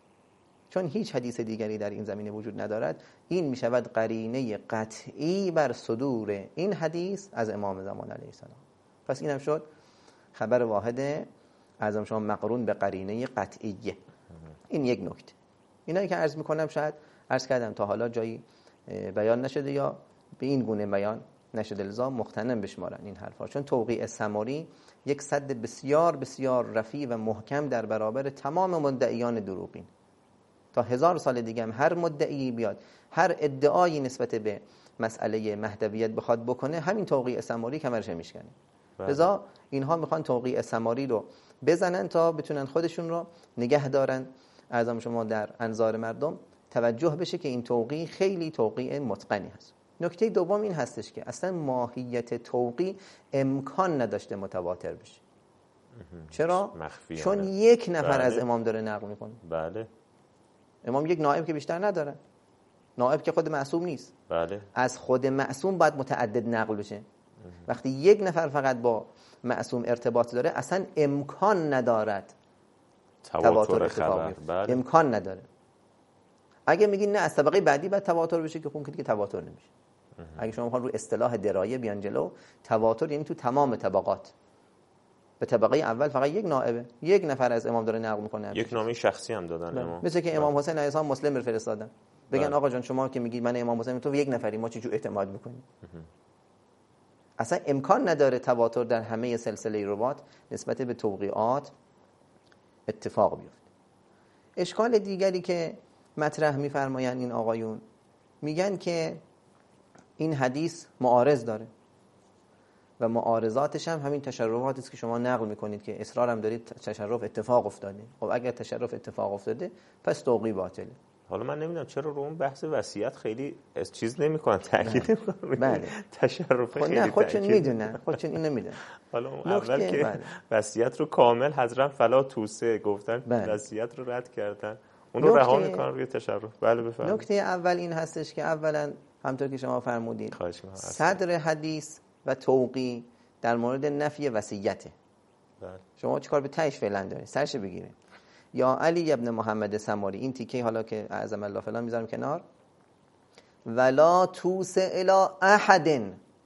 چون هیچ حدیث دیگری در این زمینه وجود ندارد. این می شود قرینه قطعی بر صدور این حدیث از امام زمان علیه السلام. پس اینم شد خبر واحد اعظم شما مقرون به قرینه قطعیه. این یک نکته. اینایی که عرض میکنم شاید عرض کردم تا حالا جایی بیان نشده یا به این گونه بیان نشده، لذا مختنم بشمارن این حرفا، چون توقیع سمری یک سد بسیار بسیار رفیع و محکم در برابر تمام مدعیان دروغین. تا هزار سال دیگه هم هر مدعی بیاد هر ادعایی نسبت به مسئله مهدویت بخواد بکنه، همین توقیع سمری کمرش میشکنه. لذا اینها میخوان توقیع سمری رو بزنن تا بتونن خودشون رو نگه دارن. اعظم شما در انظار مردم توجه بشه که این توقیع خیلی توقیع متقنی هست. نکته دوم این هستش که اصلا ماهیت توقیع امکان نداشته متواتر بشه. چرا؟ مخفیانه. چون یک نفر بله. از امام داره نقل میکنه. بله. امام یک نائب که بیشتر نداره. نائب که خود معصوم نیست. بله. از خود معصوم باید متعدد نقل بشه. وقتی یک نفر فقط با معصوم ارتباط داره اصلا امکان ندارد تواتر اتفاق بیفته. بله. امکان نداره. اگه میگین نه از طبقه بعدی باید تواتر بشه که خون که تواتر نمیشه. اگه شما میخوان رو اصطلاح درایه بیان جلو، تواتر یعنی تو تمام طبقات. به طبقه اول فقط یک نائبه، یک نفر از امام داره نقل میکنه. یک نامه شخصی هم دادن بله. امام. مثل که امام حسین علیه السلام مسلم رو فرستادن. بگن بله. آقا جان شما که میگی من امام حسین، تو یک نفری، ما چجور اعتماد میکنیم؟ اصلا امکان نداره تواتر در همه سلسله روات نسبت به توقیعات اتفاق بیفته. اشکال دیگری که مطرح میفرمایند این آقایون، میگن که این حدیث معارض داره و معارضاتش هم همین تشرفاتی است که شما نقل میکنید که اصرار هم دارید تشرف اتفاق افتاده. خب اگر تشرف اتفاق افتاده پس توقیع باطله. حالا من نمیدونم چرا رو اون بحث وصیت خیلی از چیز نمیکنن، تاکید نمیکنن. بله. تشرف خیلی نه خودشون تاکید میدونن، خودشون اینو میدونن. حالا اون اول که بله. وصیت رو کامل حضرت فلا توسه گفتن، بله. وصیت رو رد کردن، اون رو رها میکنن روی تشرف. بله بفرمایید. نکته اول این هستش که اولا همونطور که شما فرمودید صدر حدیث و توقیع در مورد نفی وصیته. بله. شما چیکار به تهش فعلا دارید؟ سرش بگیرید. یا علی ابن محمد سماری، این تیکه حالا که اعظم الله فلان میذارم کنار، ولا توس الی احد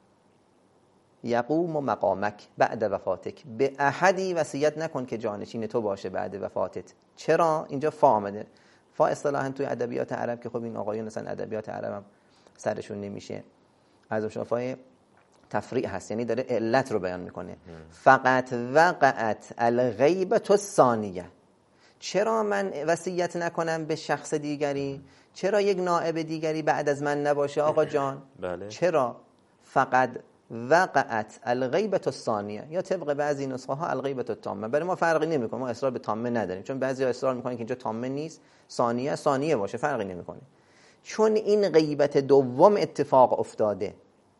یقوم مقامک بعد وفاتک، به احدی وصیت نکن که جانشین تو باشه بعد وفاتت. چرا اینجا فا آمده؟ فا اصطلاحاً توی ادبیات عرب که خب این آقایون مثلا ادبیات عرب هم سرشون نمیشه، از شما فای تفریع هست، یعنی داره علت رو بیان میکنه. فقط وقعت الغیبة الثانیه، چرا من وصیت نکنم به شخص دیگری؟ چرا یک نائب دیگری بعد از من نباشه آقا جان؟ بله. چرا؟ فقط وقعت الغیبة الثانیه، یا طبق بعضی نسخه ها الغیبة التامه. برای ما فرقی نمیکنه، ما اصرار به تامه نداریم، چون بعضی ها اصرار میکنن که اینجا تامه نیست، ثانیه ثانیه باشه، فرقی نمیکنه. چون این غیبت دوم اتفاق افتاده،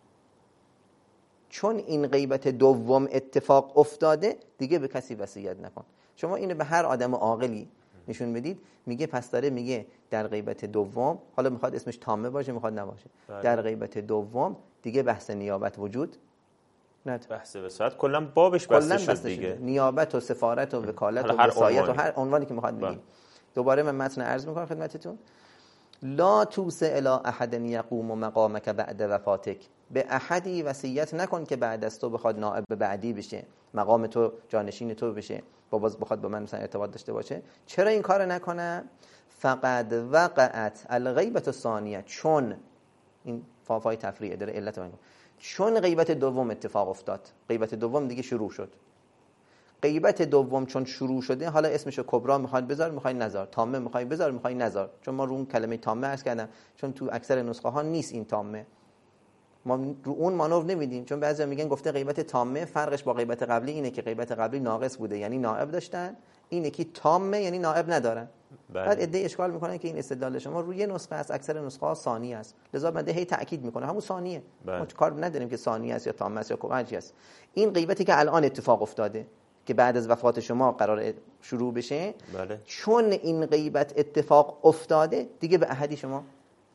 چون این غیبت دوم اتفاق افتاده دیگه به کسی وصیت نکن. شما اینو به هر آدم عاقلی نشون بدید، میگه پس داره میگه در غیبت دوم، حالا میخواد اسمش تامه باشه میخواد نباشه، بله. در غیبت دوم دیگه بحث نیابت وجود نداره. بحث وسایت کلا بابش بسته شد بسته دیگه. شده. نیابت و سفارت و وکالت و هر وصایت و عنوانی. هر عنوانی که میخواد بگیم. دوباره من متن عرض میکنم خدمتتون. لا توصي الی احد یقوم مقامک بعد وفاتک، به احدی وصیت نکن که بعد از تو بخواد نائب بعدی بشه، مقام تو جانشین تو بشه، باباز بخواد با من مثلا ارتباط داشته باشه. چرا این کارو نکنم؟ فقد وقعت الغیبة الثانیه، چون این فافای تفریع داره علت من، چون غیبت دوم اتفاق افتاد. غیبت دوم دیگه شروع شد. غیبت دوم چون شروع شده، حالا اسمشو کبرا میخواید بذار، میخواید نذار، تامه میخواید بذار، میخواید نذار، چون ما رو اون کلمه تامه عرض کردم، چون تو اکثر نسخه ها نیست این تامه، ما رو اون مانور نمیدیم، چون بعضیا میگن گفته غیبت تامه، فرقش با غیبت قبلی اینه که غیبت قبلی ناقص بوده یعنی نائب داشتن، اینه که تامه یعنی نائب ندارن. بله. بعد ایده اشکال میکنن که این استدلال شما روی یه نسخه است، اکثر نسخه ها ثانی است، لذا بنده هی تاکید میکنه همون ثانیه. بله. ما کار نداریم که ثانی است یا تامه است یا کمچی است. این غیبتی که الان اتفاق افتاده که بعد از وفات شما قرار شروع بشه، بله. چون این غیبت اتفاق افتاده دیگه به احدی شما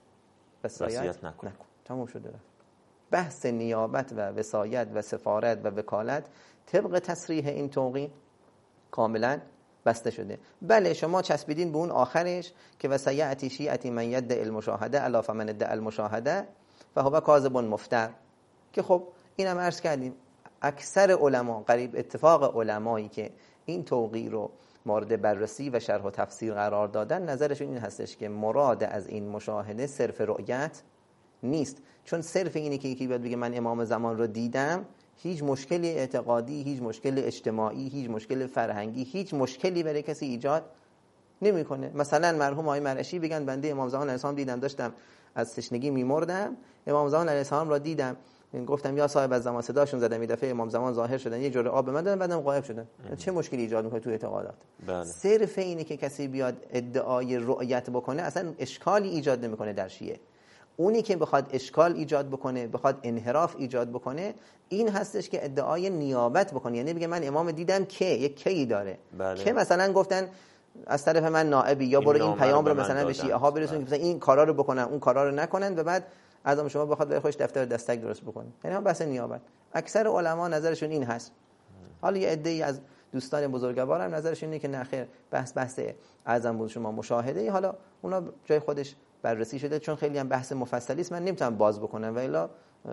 وصایت نکن. تموم شده. بحث نیابت و وصایت و سفارت و وکالت طبق تصریح این توقی کاملا بسته شده. بله شما چسبیدین به اون آخرش که وصیعتی شیعتی من یدعی المشاهده الا فمن ادعی المشاهده فهو کاذب مفتر، که خب اینم عرض کردیم اکثر علما، قریب اتفاق علمایی که این توقی رو مورد بررسی و شرح و تفسیر قرار دادن، نظرشون این هستش که مراد از این مشاهده صرف رؤیت نیست، چون صرف اینه که یکی باید بگه من امام زمان رو دیدم، هیچ مشکل اعتقادی، هیچ مشکل اجتماعی، هیچ مشکل فرهنگی، هیچ مشکلی برای کسی ایجاد نمیکنه. مثلا مرحوم آقای مرعشی بگن بنده امام زمان علیه السلام دیدم، داشتم از تشنگی میمردم، امام زمان علیه السلام را دیدم، گفتم یا صاحب الزمان، صداشون زدم، این دفعه امام زمان ظاهر شدن، یه جوره آب به من دادن، بعدم غایب شدن. چه مشکلی ایجاد میکنه تو اعتقادات؟ بله. صرف اینه که کسی بیاد ادعای رؤیت بکنه اصلا اشکالی ایجاد نمیکنه در شیعه. اونی که بخواد اشکال ایجاد بکنه، بخواد انحراف ایجاد بکنه، این هستش که ادعای نیابت بکنه، یعنی بگه من امام دیدم که یک کی داره. بله. که مثلا گفتن از طرف من نائبی، یا برو این, این پیام رو مثلا به شیعه ها برسون که مثلا این کارا رو بکنن، اون کارا رو نکنن، و بعد اعظم شما بخواد برای خودش دفتر دستک درست بکنه. یعنی هم بحث نیابت. اکثر علما نظرشون این هست. حالا یه عده‌ای از دوستان بزرگوار هم نظرشون اینه که نه خیر، بحث بحث اعظم بود شما مشاهده، حالا اونا جای خودش بررسی شده، چون خیلی هم بحث مفصلی است من نمیتونم باز بکنم، و الا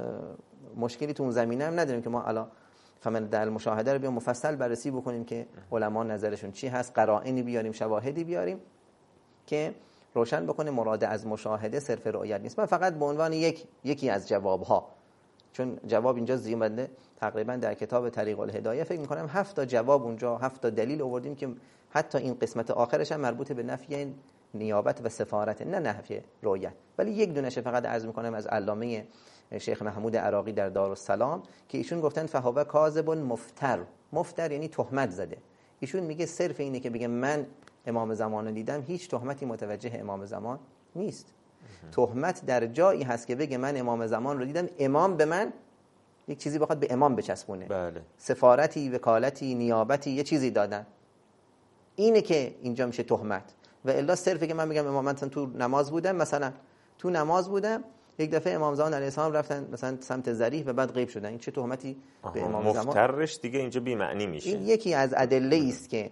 مشکلی تو اون زمینه هم نداریم که ما الان فمن در مشاهده رو بیام مفصل بررسی بکنیم که علما نظرشون چی هست، قرائنی بیاریم، شواهدی بیاریم که روشن بکنه مراد از مشاهده صرف رؤیت نیست. من فقط به عنوان یک یکی از جوابها، چون جواب اینجا زیاده، تقریبا در کتاب طریق الهدایه فکر می‌کنم هفت تا جواب اونجا، هفت تا دلیل آوردیم که حتی این قسمت آخرش هم مربوط به نفی نیابت و سفارت، نه نفی رؤیت. ولی یک دونش فقط عرض می‌کنم از علامه شیخ محمود عراقی در دارالسلام که ایشون گفتن فهو کاذب مفتر. مفتر یعنی تهمت زده. ایشون میگه صرف اینه که بگه من امام زمان رو دیدم، هیچ تهمتی متوجه امام زمان نیست. تهمت در جایی هست که بگه من امام زمان رو دیدم، امام به من یک چیزی بخواد به امام بچسبونه. بله. سفارتی، وکالتی، نیابتی، یه چیزی دادن، اینه که اینجا میشه تهمت. و الا صرفی که من بگم امام من تو نماز بودم، مثلا تو نماز بودم یک دفعه امام زمان علیه السلام رفتن مثلا سمت ذریح و بعد غیب شدن، این چه تهمتی به امام زمان؟ مفترش دیگه اینجا بی معنی میشه. این یکی از ادله است که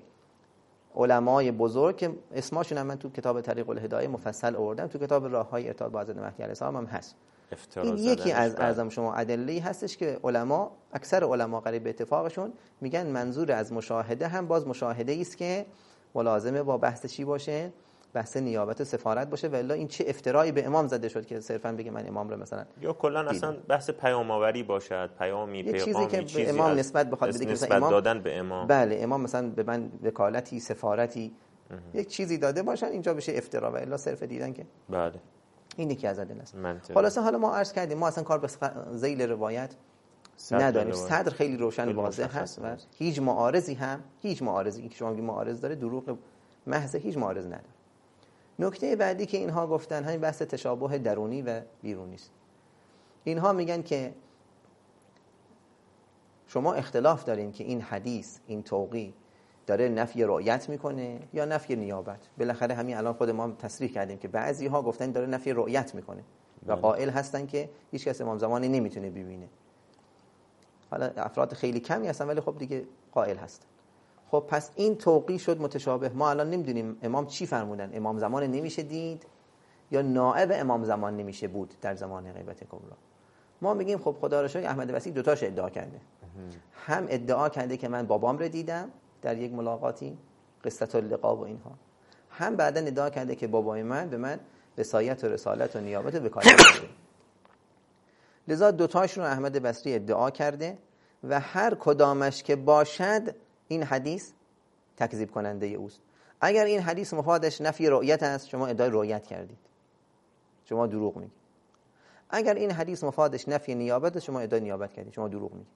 علمای بزرگ که اسمشون هم من تو کتاب طریق الهدایه مفصل آوردم، تو کتاب راههای ارتباط با حضرت مهدی علیه السلام هم هست. این یکی از اعظم شما ادله‌ای هستش که علما، اکثر علما قریب به اتفاقشون میگن منظور از مشاهده هم باز مشاهده است که ملازمه با بحث چی باشه؟ بحث نیابت و سفارت باشه. و الا این چه افترایی به امام زده شد که صرفا بگه من امام رو مثلا، یا کلا اصلا بحث پیام آوری باشد، پیامی، پیغامی، چیزی که چیزی به امام نسبت بخواد بده که مثلا امام دادن به امام، بله امام مثلا به من وکالتی، سفارتی، یک چیزی داده باشن، اینجا بشه افترا. و الا صرف دیدن که بله این یکی از ادله است. خلاصه حالا ما عرض کردیم ما اصلا کار به ذیل روایت نداریم، صدر خیلی روشن واضح هست و هیچ معارضی هم هیچ معارضی که شما میگید معارض داره دروغ محض، هیچ معارض نداره. نکته بعدی که اینها گفتن همین بحث تشابه درونی و بیرونی است. اینها میگن که شما اختلاف دارین که این حدیث، این توقی داره نفی رؤیت میکنه یا نفی نیابت. بالاخره همین الان خود ما تصریح کردیم که بعضی ها گفتن داره نفی رؤیت میکنه و قائل هستن که هیچ کس امام زمانی نمیتونه ببینه. حالا افراد خیلی کمی هستن ولی خب دیگه قائل هستن. خب پس این توقی شد متشابه. ما الان نمیدونیم امام چی فرمودن، امام زمان نمیشه دید یا نائب امام زمان نمیشه بود در زمان غیبت کبری. ما میگیم خب خدا را شکر احمد بصری دو تاش ادعا کرده. هم ادعا کرده که من بابام رو دیدم در یک ملاقاتی، قصه اللقا و اینها، هم بعدا ادعا کرده که بابای من به من وصایت و رسالت و نیابت و وکالت داده. لذا دو تاش رو احمد بصری ادعا کرده و هر کدامش که باشد این حدیث تکذیب کننده اوست. اگر این حدیث مفادش نفی رؤیت است، شما ادعای رؤیت کردید، شما دروغ میگید. اگر این حدیث مفادش نفی نیابت است، شما ادعای نیابت کردید، شما دروغ میگید.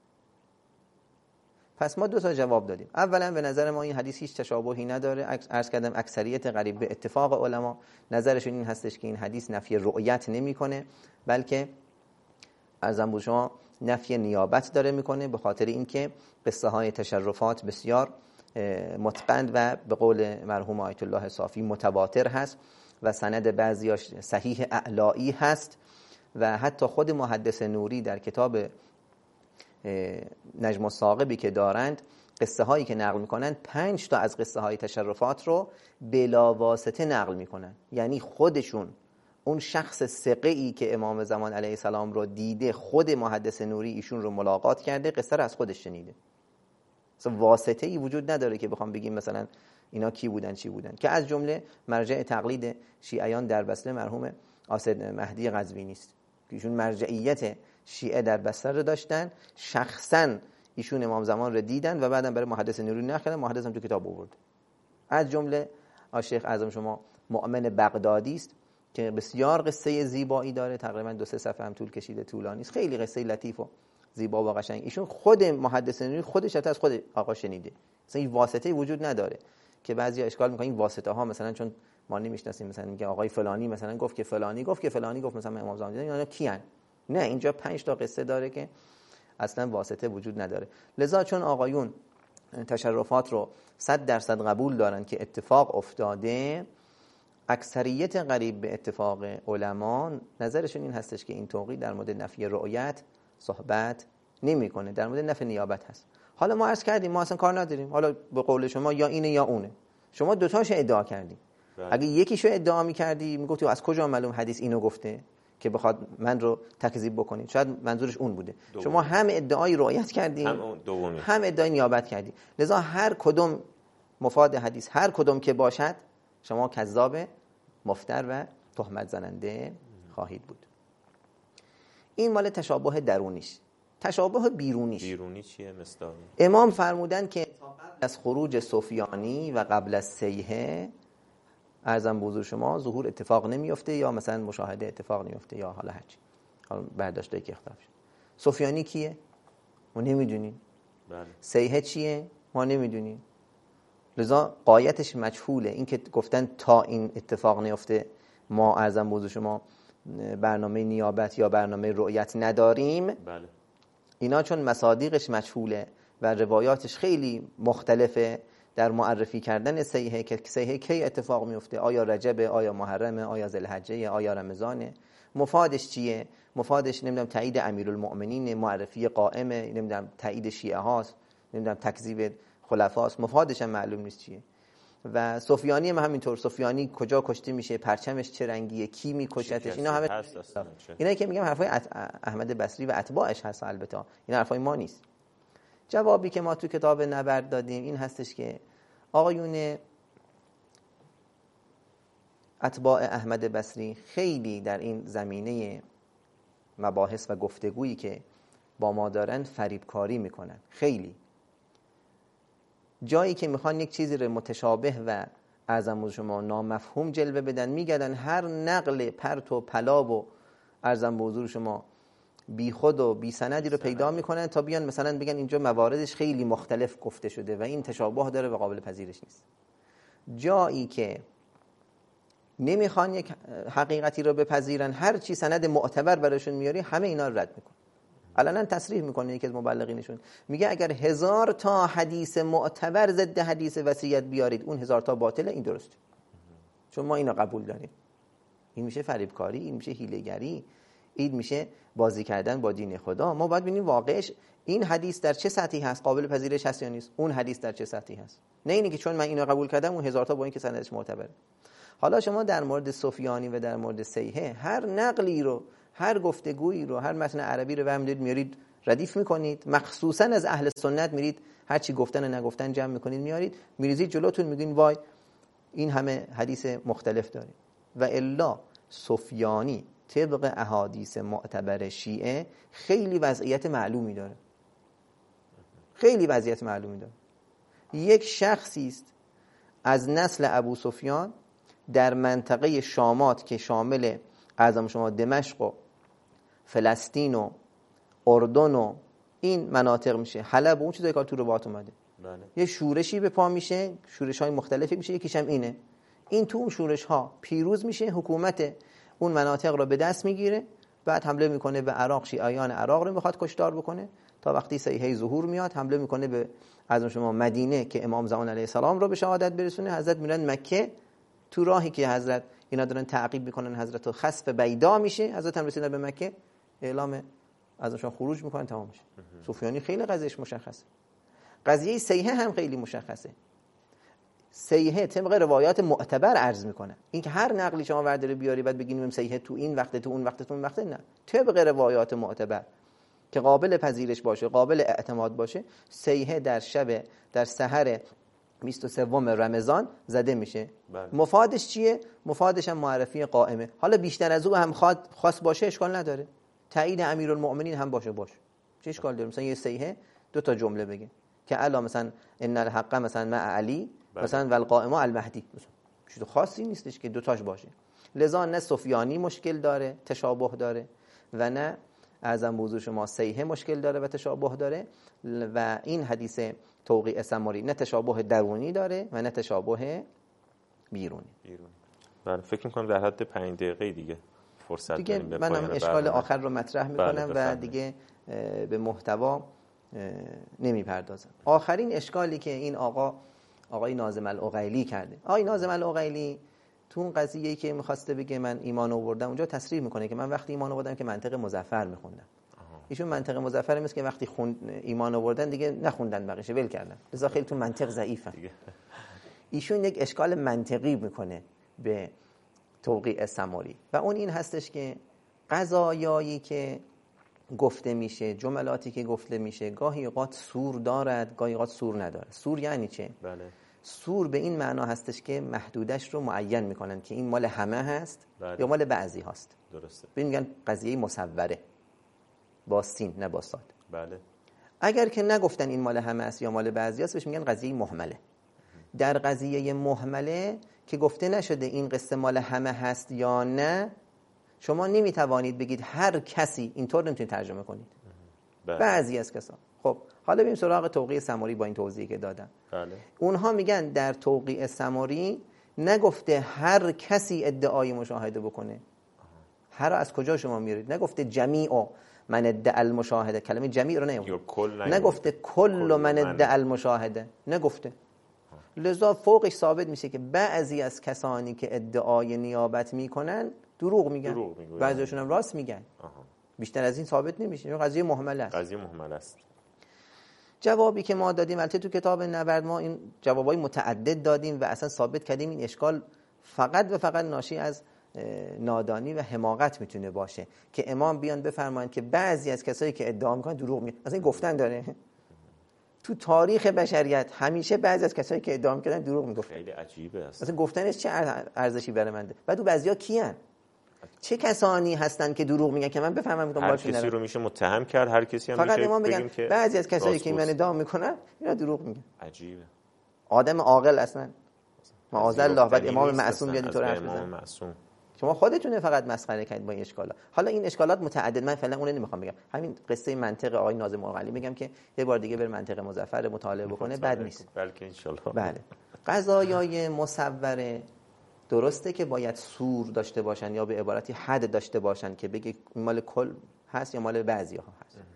پس ما دو تا جواب دادیم. اولا به نظر ما این حدیث هیچ تشابهی نداره. عرض کردم اکثریت قریب به اتفاق علما نظرشون این هستش که این حدیث نفی رؤیت نمیکنه، بلکه عرضم به شما نفی نیابت داره میکنه، به خاطر اینکه قصه های تشرفات بسیار متقن و به قول مرحوم آیت الله صافی متواتر هست و سند بعضیاش صحیح اعلایی هست و حتی خود محدث نوری در کتاب نجم الثاقبی که دارند قصه هایی که نقل میکنن پنج تا از قصه های تشرفات رو بلا واسطه نقل میکنن، یعنی خودشون اون شخص ثقه‌ای که امام زمان علیه السلام رو دیده، خود محدث نوری ایشون رو ملاقات کرده، قصه رو از خودش شنیده. مثلا واسطه‌ای وجود نداره که بخوام بگیم مثلا اینا کی بودن چی بودن، که از جمله مرجع تقلید شیعیان در بصره مرحوم آسد مهدی قزوینی است که ایشون مرجعیت شیعه در بصره رو داشتن، شخصا ایشون امام زمان رو دیدن و بعدم برای محدث نوری نقل کردن، محدث هم تو کتاب آورد. از جمله شیخ اعظم شما مؤمن بغدادی است که بسیار قصه زیبایی داره، تقریبا دو سه صفحه هم طول کشیده، طولانی است، خیلی قصه لطیف و زیبا و قشنگ. ایشون خود محدث نوری خودش از خود آقا شنیده. مثلا این واسطه وجود نداره که بعضیا اشکال میکنن این واسطه ها مثلا چون ما نمیشناسیم، مثلا میگه آقای فلانی مثلا گفت که فلانی گفت که فلانی گفت مثلا امام زمان دیدن، اینا کیان؟ نه، اینجا پنج تا قصه داره که اصلا واسطه وجود نداره. لذا چون آقایون تشرفات رو صد درصد قبول دارن که اتفاق افتاده، اکثریت قریب به اتفاق علما نظرشون این هستش که این توقی در مورد نفی رؤیت صحبت نمیکنه، در مورد نفی نیابت هست. حالا ما عرض کردیم ما اصلا کار نداریم، حالا به قول شما یا اینه یا اونه، شما دوتاش ادعا کردیم. اگه یکیشو ادعا میکردی میگفتی از کجا معلوم حدیث اینو گفته که بخواد من رو تکذیب بکنید، شاید منظورش اون بوده. دومی. شما هم ادعای رؤیت کردی هم, هم ادعای نیابت کردی، لذا هر کدوم مفاد حدیث هر کدوم که باشد شما کذاب، مفتر و تهمت زننده خواهید بود. این مال تشابه درونیش. تشابه بیرونیش، بیرونی چیه مصداقی؟ امام فرمودن که از خروج سفیانی و قبل از سیحه ارزم به حضور شما ظهور اتفاق نمیفته یا مثلا مشاهده اتفاق نمیفته یا حالا هرچی، حالا برداشته که اختلاف شد. سفیانی کیه؟ ما نمیدونیم. بله. سیحه چیه؟ ما نمیدونیم. لذا قایتش مجهوله. این که گفتن تا این اتفاق نیفته ما ارزم به حضور شما برنامه نیابت یا برنامه رؤیت نداریم. بله. اینا چون مصادیقش مجهوله و روایاتش خیلی مختلفه در معرفی کردن سیحه که سیحه کی اتفاق میفته، آیا رجبه، آیا محرمه، آیا ذوالحجه، آیا رمضانه، مفادش چیه، مفادش نمیدونم تایید امیرالمؤمنین، معرفی قائمه، نمیدونم تایید شیعه هاست، نمیدونم تکذیب خلفاست، مفادش هم معلوم نیست چیه. و سفیانی هم همینطور، سفیانی کجا کشته میشه، پرچمش چه رنگیه، کی میکشتش، اینا همه اینایی که میگم حرفای احمد بصری و اتباعش هست. البته اینا حرفای ما نیست. جوابی که ما تو کتاب نبرد دادیم این هستش که آقایون اتباع احمد بصری خیلی در این زمینه مباحث و گفتگویی که با ما دارن فریبکاری میکنن. خیلی جایی که میخوان یک چیزی رو متشابه و ارزم شما نامفهوم جلوه بدن، میگردن هر نقل پرت و پلا و ارزم به حضور شما بی خود و بی سندی رو پیدا میکنن تا بیان مثلا بگن اینجا مواردش خیلی مختلف گفته شده و این تشابه داره و قابل پذیرش نیست. جایی که نمیخوان یک حقیقتی رو بپذیرن، هر چی سند معتبر براشون میاری همه اینا رو رد میکن. علنا تصریح میکنه یکی از مبلغینشون، میگه اگر هزار تا حدیث معتبر ضد حدیث وصیت بیارید اون هزار تا باطله، این درسته، چون ما اینو قبول داریم. این میشه فریبکاری، این میشه حیله‌گری، این میشه بازی کردن با دین خدا. ما باید ببینیم واقعش این حدیث در چه سطحی هست، قابل پذیرش هست یا نیست، اون حدیث در چه سطحی هست. نه اینی که چون من اینو قبول کردم اون هزار تا با این که سندش معتبره. حالا شما در مورد سفیانی و در مورد سیحه هر نقلی رو، هر گفتگویی رو، هر متن عربی رو برمی‌دارید میارید ردیف میکنید، مخصوصا از اهل سنت میرید هر چی گفتن و نگفتن جمع میکنید میارید میریزید جلوتون، میگین وای این همه حدیث مختلف داره. و الا سفیانی طبق احادیث معتبر شیعه خیلی وضعیت معلومی داره، خیلی وضعیت معلومی داره. یک شخصی است از نسل ابو سفیان در منطقه شامات که شامل اعظم شما دمشق و فلسطین و اردن و این مناطق میشه، حلب و اون چیزایی که تو رباط اومده. بله. یه شورشی به پا میشه، شورش های مختلفی میشه، یکیش هم اینه. این تو اون شورش ها پیروز میشه، حکومت اون مناطق رو به دست میگیره، بعد حمله میکنه به عراق، شیعیان عراق رو میخواد کشتار بکنه، تا وقتی صیحه ظهور میاد حمله میکنه به اعظم شما مدینه که امام زمان علیه السلام رو به شهادت برسونه. حضرت میرن مکه، تو راهی که حضرت اینا دارن تعقیب میکنن حضرت رو خسف بیدا میشه، حضرت هم رسیدن به مکه، اعلام ازشون خروج میکنن، تمام میشه. سفیانی خیلی قضیهش مشخصه. قضیه سیحه هم خیلی مشخصه. سیحه طبق روایات معتبر عرض میکنه، این که هر نقلی شما ورداره بیاری بعد بگیم سیحه تو این وقت تو اون وقت تو اون وقت، نه، طبق روایات معتبر که قابل پذیرش باشه، قابل اعتماد باشه. سیحه در شب در سحر بیست و سوم رمضان زده میشه. بله. مفادش چیه؟ مفادش هم معرفی قائمه. حالا بیشتر از او هم خواد خاص باشه اشکال نداره، تایید امیرالمؤمنین هم باشه باشه، چه اشکال داره؟ مثلا یه سیحه دو تا جمله بگه که الا مثلا ان الحق مثلا مع علی، بله. مثلا والقائم المهدی، مثلا چیز خاصی نیستش که دو تاش باشه. لذا نه سفیانی مشکل داره، تشابه داره، و نه اعظم بزرگ شما سیحه مشکل داره و تشابه داره. و این حدیث توقیع سماری نه تشابه درونی داره و نه تشابه بیرونی. بیرونی. بله، فکر می‌کنم در حد پنج دقیقه دیگه فرصت دیگه داریم. منم اشکال آخر رو مطرح میکنم. بله، و دیگه به محتوا نمیپردازم. آخرین اشکالی که این آقا آقای ناظم العقیلی کرده، آقای ناظم العقیلی تو اون قضیه‌ای که می‌خواسته بگه من ایمان آوردم، اونجا تصریح میکنه که من وقتی ایمان آوردم که منطق مظفر میخوندم. ایشون منطق مظفر مثل که وقتی خون ایمان آوردن دیگه نخوندن، بقیشه ول کردن، لذا خیلی تو منطق ضعیفه. ایشون یک اشکال منطقی میکنه به توقیع سماری و اون این هستش که قضایایی که گفته میشه، جملاتی که گفته میشه، گاهی اوقات سور دارد، گاهی اوقات سور نداره. سور یعنی چه؟ بله. سور به این معنا هستش که محدودش رو معین میکنن که این مال همه هست، بله. یا مال بعضی هست. درسته. ببین میگن قضیه مصوره با سین نه با صاد. بله. اگر که نگفتن این مال همه است یا مال بعضی است، بهش میگن قضیه مهمله. در قضیه مهمله که گفته نشده این قصه مال همه هست یا نه، شما نمیتوانید بگید هر کسی، اینطور نمیتونید ترجمه کنید. بله. بعضی از کسا. خب حالا بریم سراغ توقیع سماری با این توضیحی که دادم. بله. اونها میگن در توقیع سماری نگفته هر کسی ادعای مشاهده بکنه. هر از کجا شما میارید؟ نگفته جمیع من ادعا المشاهده، کلمه جمیع رو نیاورد. نگفته کل من ادعا المشاهده، نگفته. لذا فوقش ثابت میشه که بعضی از کسانی که ادعای نیابت میکنن دروغ میگن، بعضیشون هم راست میگن. آها. بیشتر از این ثابت نمیشه، این قضیه مهمل است. قضیه مهمل است. جوابی که ما دادیم، البته تو کتاب نبرد ما این جوابای متعدد دادیم و اصلا ثابت کردیم این اشکال فقط و فقط ناشی از نادانی و حماقت میتونه باشه که امام بیان بفرمایند که بعضی از کسایی که ادعا میکنن دروغ میگن. اصلا این گفتن داره؟ تو تاریخ بشریت همیشه بعضی از کسایی که ادعا میکردن دروغ میگفتن. خیلی عجیبه است. اصلا گفتنش چه ارزشی برای منده؟ بعد اون بعضیا کیان؟ چه کسانی هستن که دروغ میگن که من بفهمم کدوم هر کسی رو میشه متهم کرد، هر کسی هم فقط میشه امام بگیم که بعضی از کسایی که من ادعا میکنن اینا دروغ میگن. عجیبه. آدم عاقل اصلا معاذ الله بعد امام معصوم بیاد اینطور حرف بزنه. معصوم شما خودتونه فقط مسخره کردید با این اشکالات. حالا این اشکالات متعدد، من فعلا اون نمیخوام بگم، همین قصه منطق آقای ناظم العقیلی میگم که یه بار دیگه بر منطق مظفر مطالعه بکنه، بد نیست. بلکه ان شاء الله. بله. قضایای مصوره درسته که باید سور داشته باشن یا به عبارتی حد داشته باشن که بگه مال کل هست یا مال بعضی ها هست.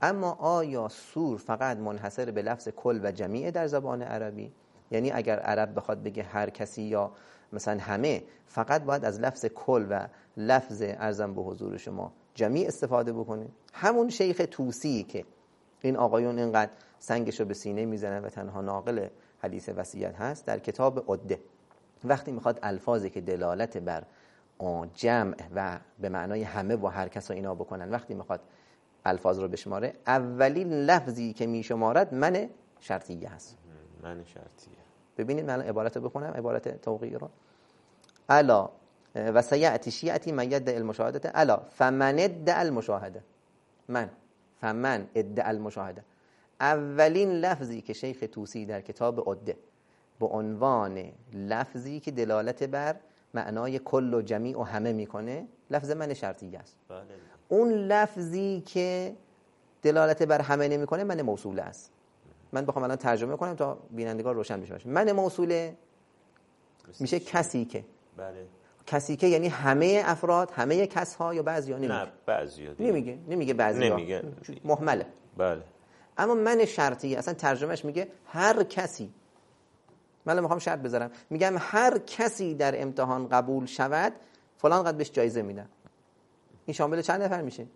اما آیا سور فقط منحصر به لفظ کل و جمیع در زبان عربی؟ یعنی اگر عرب بخواد بگه هر کسی یا مثلا همه، فقط باید از لفظ کل و لفظ ارزم به حضور شما جمیع استفاده بکنه؟ همون شیخ طوسی که این آقایون اینقدر سنگشو به سینه میزنن و تنها ناقل حدیث وصیت هست، در کتاب عده وقتی میخواد الفاظی که دلالت بر جمع و به معنای همه و هر کس و اینا بکنن، وقتی میخواد الفاظ رو بشماره، اولین لفظی که میشمارد من شرطیه هست. من شرطیه. ببینید من عبارت رو بخونم، عبارت توقیعی رو. الا و سیأتی شیعتی من یدعی المشاهده الا فمن ادعى المشاهده. من فمن ادعى المشاهده، اولین لفظی که شیخ طوسی در کتاب عده به عنوان لفظی که دلالت بر معنای کل و جمیع و همه میکنه، لفظ من شرطیه است. بله. اون لفظی که دلالت بر همه نمیکنه من موصوله است. من بخوام الان ترجمه کنم تا بینندگان روشن بشه. من موصوله میشه کسی که. بله. کسی که یعنی همه افراد، همه کسها یا بعضیا نمیگه. نه بعضیا نمیگه، نمیگه بعضیا. نمیگه. مهمله. بله. اما من شرطیه اصلا ترجمهش میگه هر کسی. من میخوام شرط بذارم، میگم هر کسی در امتحان قبول شود فلان قد بهش جایزه میدم. این شامل چند نفر میشه؟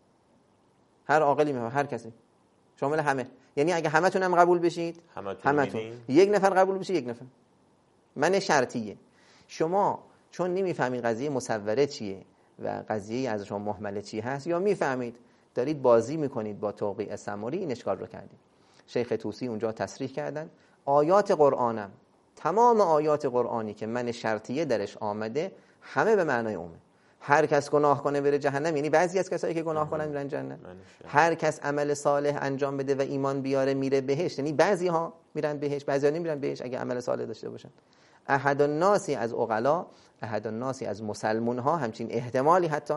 هر عاقلی میفهمه، هر کسی، شامل همه. یعنی اگه همتون هم قبول بشید، همتون, همتون. یک نفر قبول بشه، یک نفر. من شرطیه. شما چون نمیفهمید قضیه مصوره چیه و قضیه از شما محمله چی هست، یا میفهمید دارید بازی میکنید با توقیع سماری، این اشکال رو کردید. شیخ طوسی اونجا تصریح کردن آیات قرآنم، تمام آیات قرآنی که من شرطیه درش آمده همه به معنای عمومه. هر کس گناه کنه بره جهنم، یعنی بعضی از کسایی که گناه کنن میرن جنت. هر کس عمل صالح انجام بده و ایمان بیاره میره بهشت، یعنی بعضی ها میرن بهشت، بعضی ها نمیرن بهشت اگه عمل صالح داشته باشن. احد الناسی از عقلا، احد الناسی از مسلمون ها همچین احتمالی حتی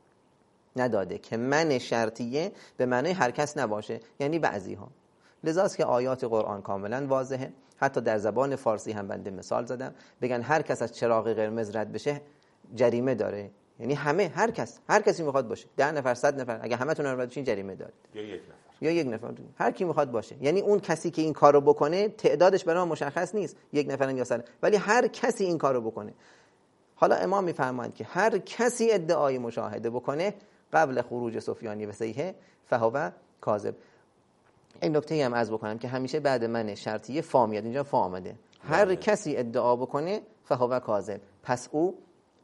نداده که من شرطیه به معنای هر کس نباشه، یعنی بعضی ها. لذاست که آیات قرآن کاملا واضحه. حتی در زبان فارسی هم بنده مثال زدم، بگن هر کس از چراغ قرمز رد بشه جریمه داره. یعنی همه، هر کس، هر کسی میخواد باشه، ده نفر، صد نفر، اگه همتون رد بشین جریمه دارید. یا یک نفر. یا یک نفر، هر کی میخواد باشه. یعنی اون کسی که این کارو بکنه تعدادش برای ما مشخص نیست، یک نفرن یا صد، ولی هر کسی این کارو بکنه. حالا امام میفرمایند که هر کسی ادعای مشاهده بکنه قبل خروج سفیانی و صیحه فهو کاذب. این نکته هم عرض بکنم که همیشه بعد من شرطیه فا میاد، اینجا فا آمده. هر بله. کسی ادعا بکنه فهو کاذب، پس او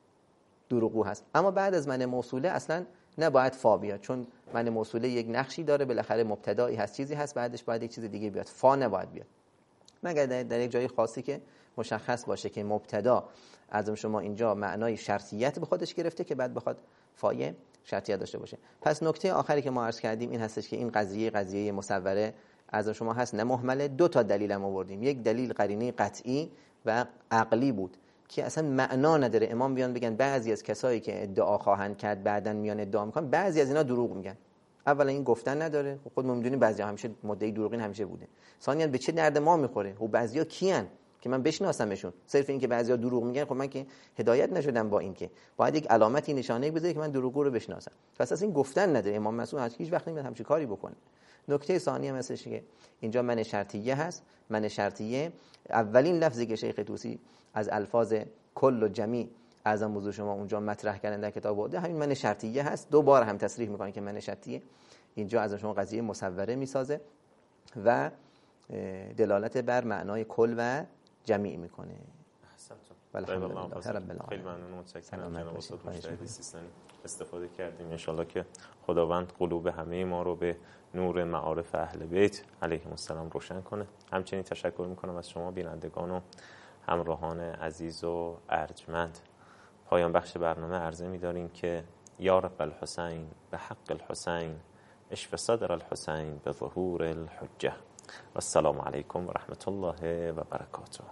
دروغگو هست. اما بعد از من موصوله اصلا نباید فا بیاد، چون من موصوله یک نقشی داره، بالاخره مبتدایی هست، چیزی هست، بعدش باید یک چیز دیگه بیاد. فا نباید بیاد مگر در, در یک جای خاصی که مشخص باشه که مبتدا از شما اینجا معنای شرطیت به خودش گرفته که بعد بخواد فای شرطیت داشته باشه. پس نکته آخری که ما عرض کردیم این هستش که این قضیه قضیه مصوره از شما هست نه محمله. دو تا دلیل هم آوردیم. یک دلیل قرینه قطعی و عقلی بود که اصلا معنا نداره امام بیان بگن بعضی از کسایی که ادعا خواهند کرد بعدن میان ادعا میکنن، بعضی از اینا دروغ میگن. اولا این گفتن نداره، خودمون میدونیم بعضی همیشه مدعی دروغین همیشه بوده. ثانیاً به چه درد ما میخوره؟ و بعضیا کیان که من بشناسمشون؟ صرف این که بعضیا دروغ میگن، خب من که هدایت نشدم با این، که باید یک علامتی نشانه بذاره که من دروغگو رو بشناسم. پس اصلا این گفتن نداره. امام معصوم هیچ وقت نمیاد همچین کاری بکنه. نکته ثانی هم هستش که اینجا من شرطیه هست. من شرطیه اولین لفظی که شیخ طوسی از الفاظ کل و جمیع اعظم موضوع شما اونجا مطرح کردن در کتاب عده همین من شرطیه هست. دو بار هم تصریح میکنه که من شرطیه. اینجا از شما قضیه مصوره میسازه و دلالت بر معنای کل و جمیع میکنه. الحمدلله رب العالمین. خیلی ممنون، متشکرم جناب استاد مجتهد سیستانی. استفاده کردیم. ان شاءالله که خداوند قلوب همه ما رو به نور معارف اهل بیت علیهم السلام روشن کنه. همچنین تشکر میکنم از شما بینندگان و همراهان عزیز و ارجمند. پایان بخش برنامه عرضه می‌داریم که یا رب الحسین به حق الحسین اشف صدر الحسین به ظهور الحجه. و السلام علیکم و رحمت الله و برکاته.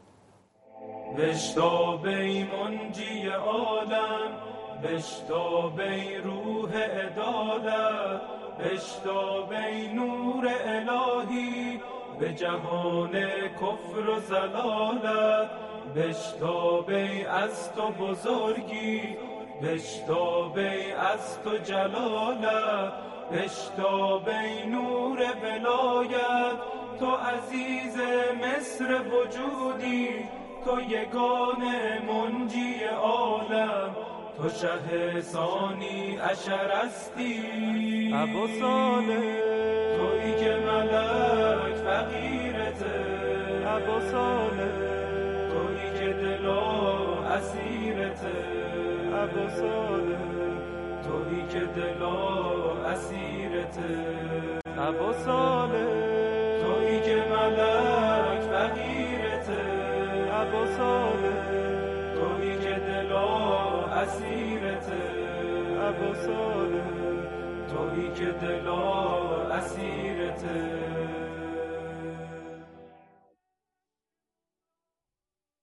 بشتابی منجی عالم، بشتابی روح عدالت، بشتابی نور الهی به جهان کفر و ضلالت، بشتابی از تو بزرگی، بشتابی از تو جلالت، بشتابی نور ولایت، تو عزیز مصر وجودی، تو یگانه منجی عالم، تو شه ثانی عشر هستی. ابا صالح تویی که ملک فقیرته، ابا صالح تویی که دلا اسیرته، ابا صالح تویی که دلا اسیرته، ابا صالح تویی که ملک فقیرته، ابا صالح تویی که دلا اسیرته، ابا صالح تویی که دلا اسیرته.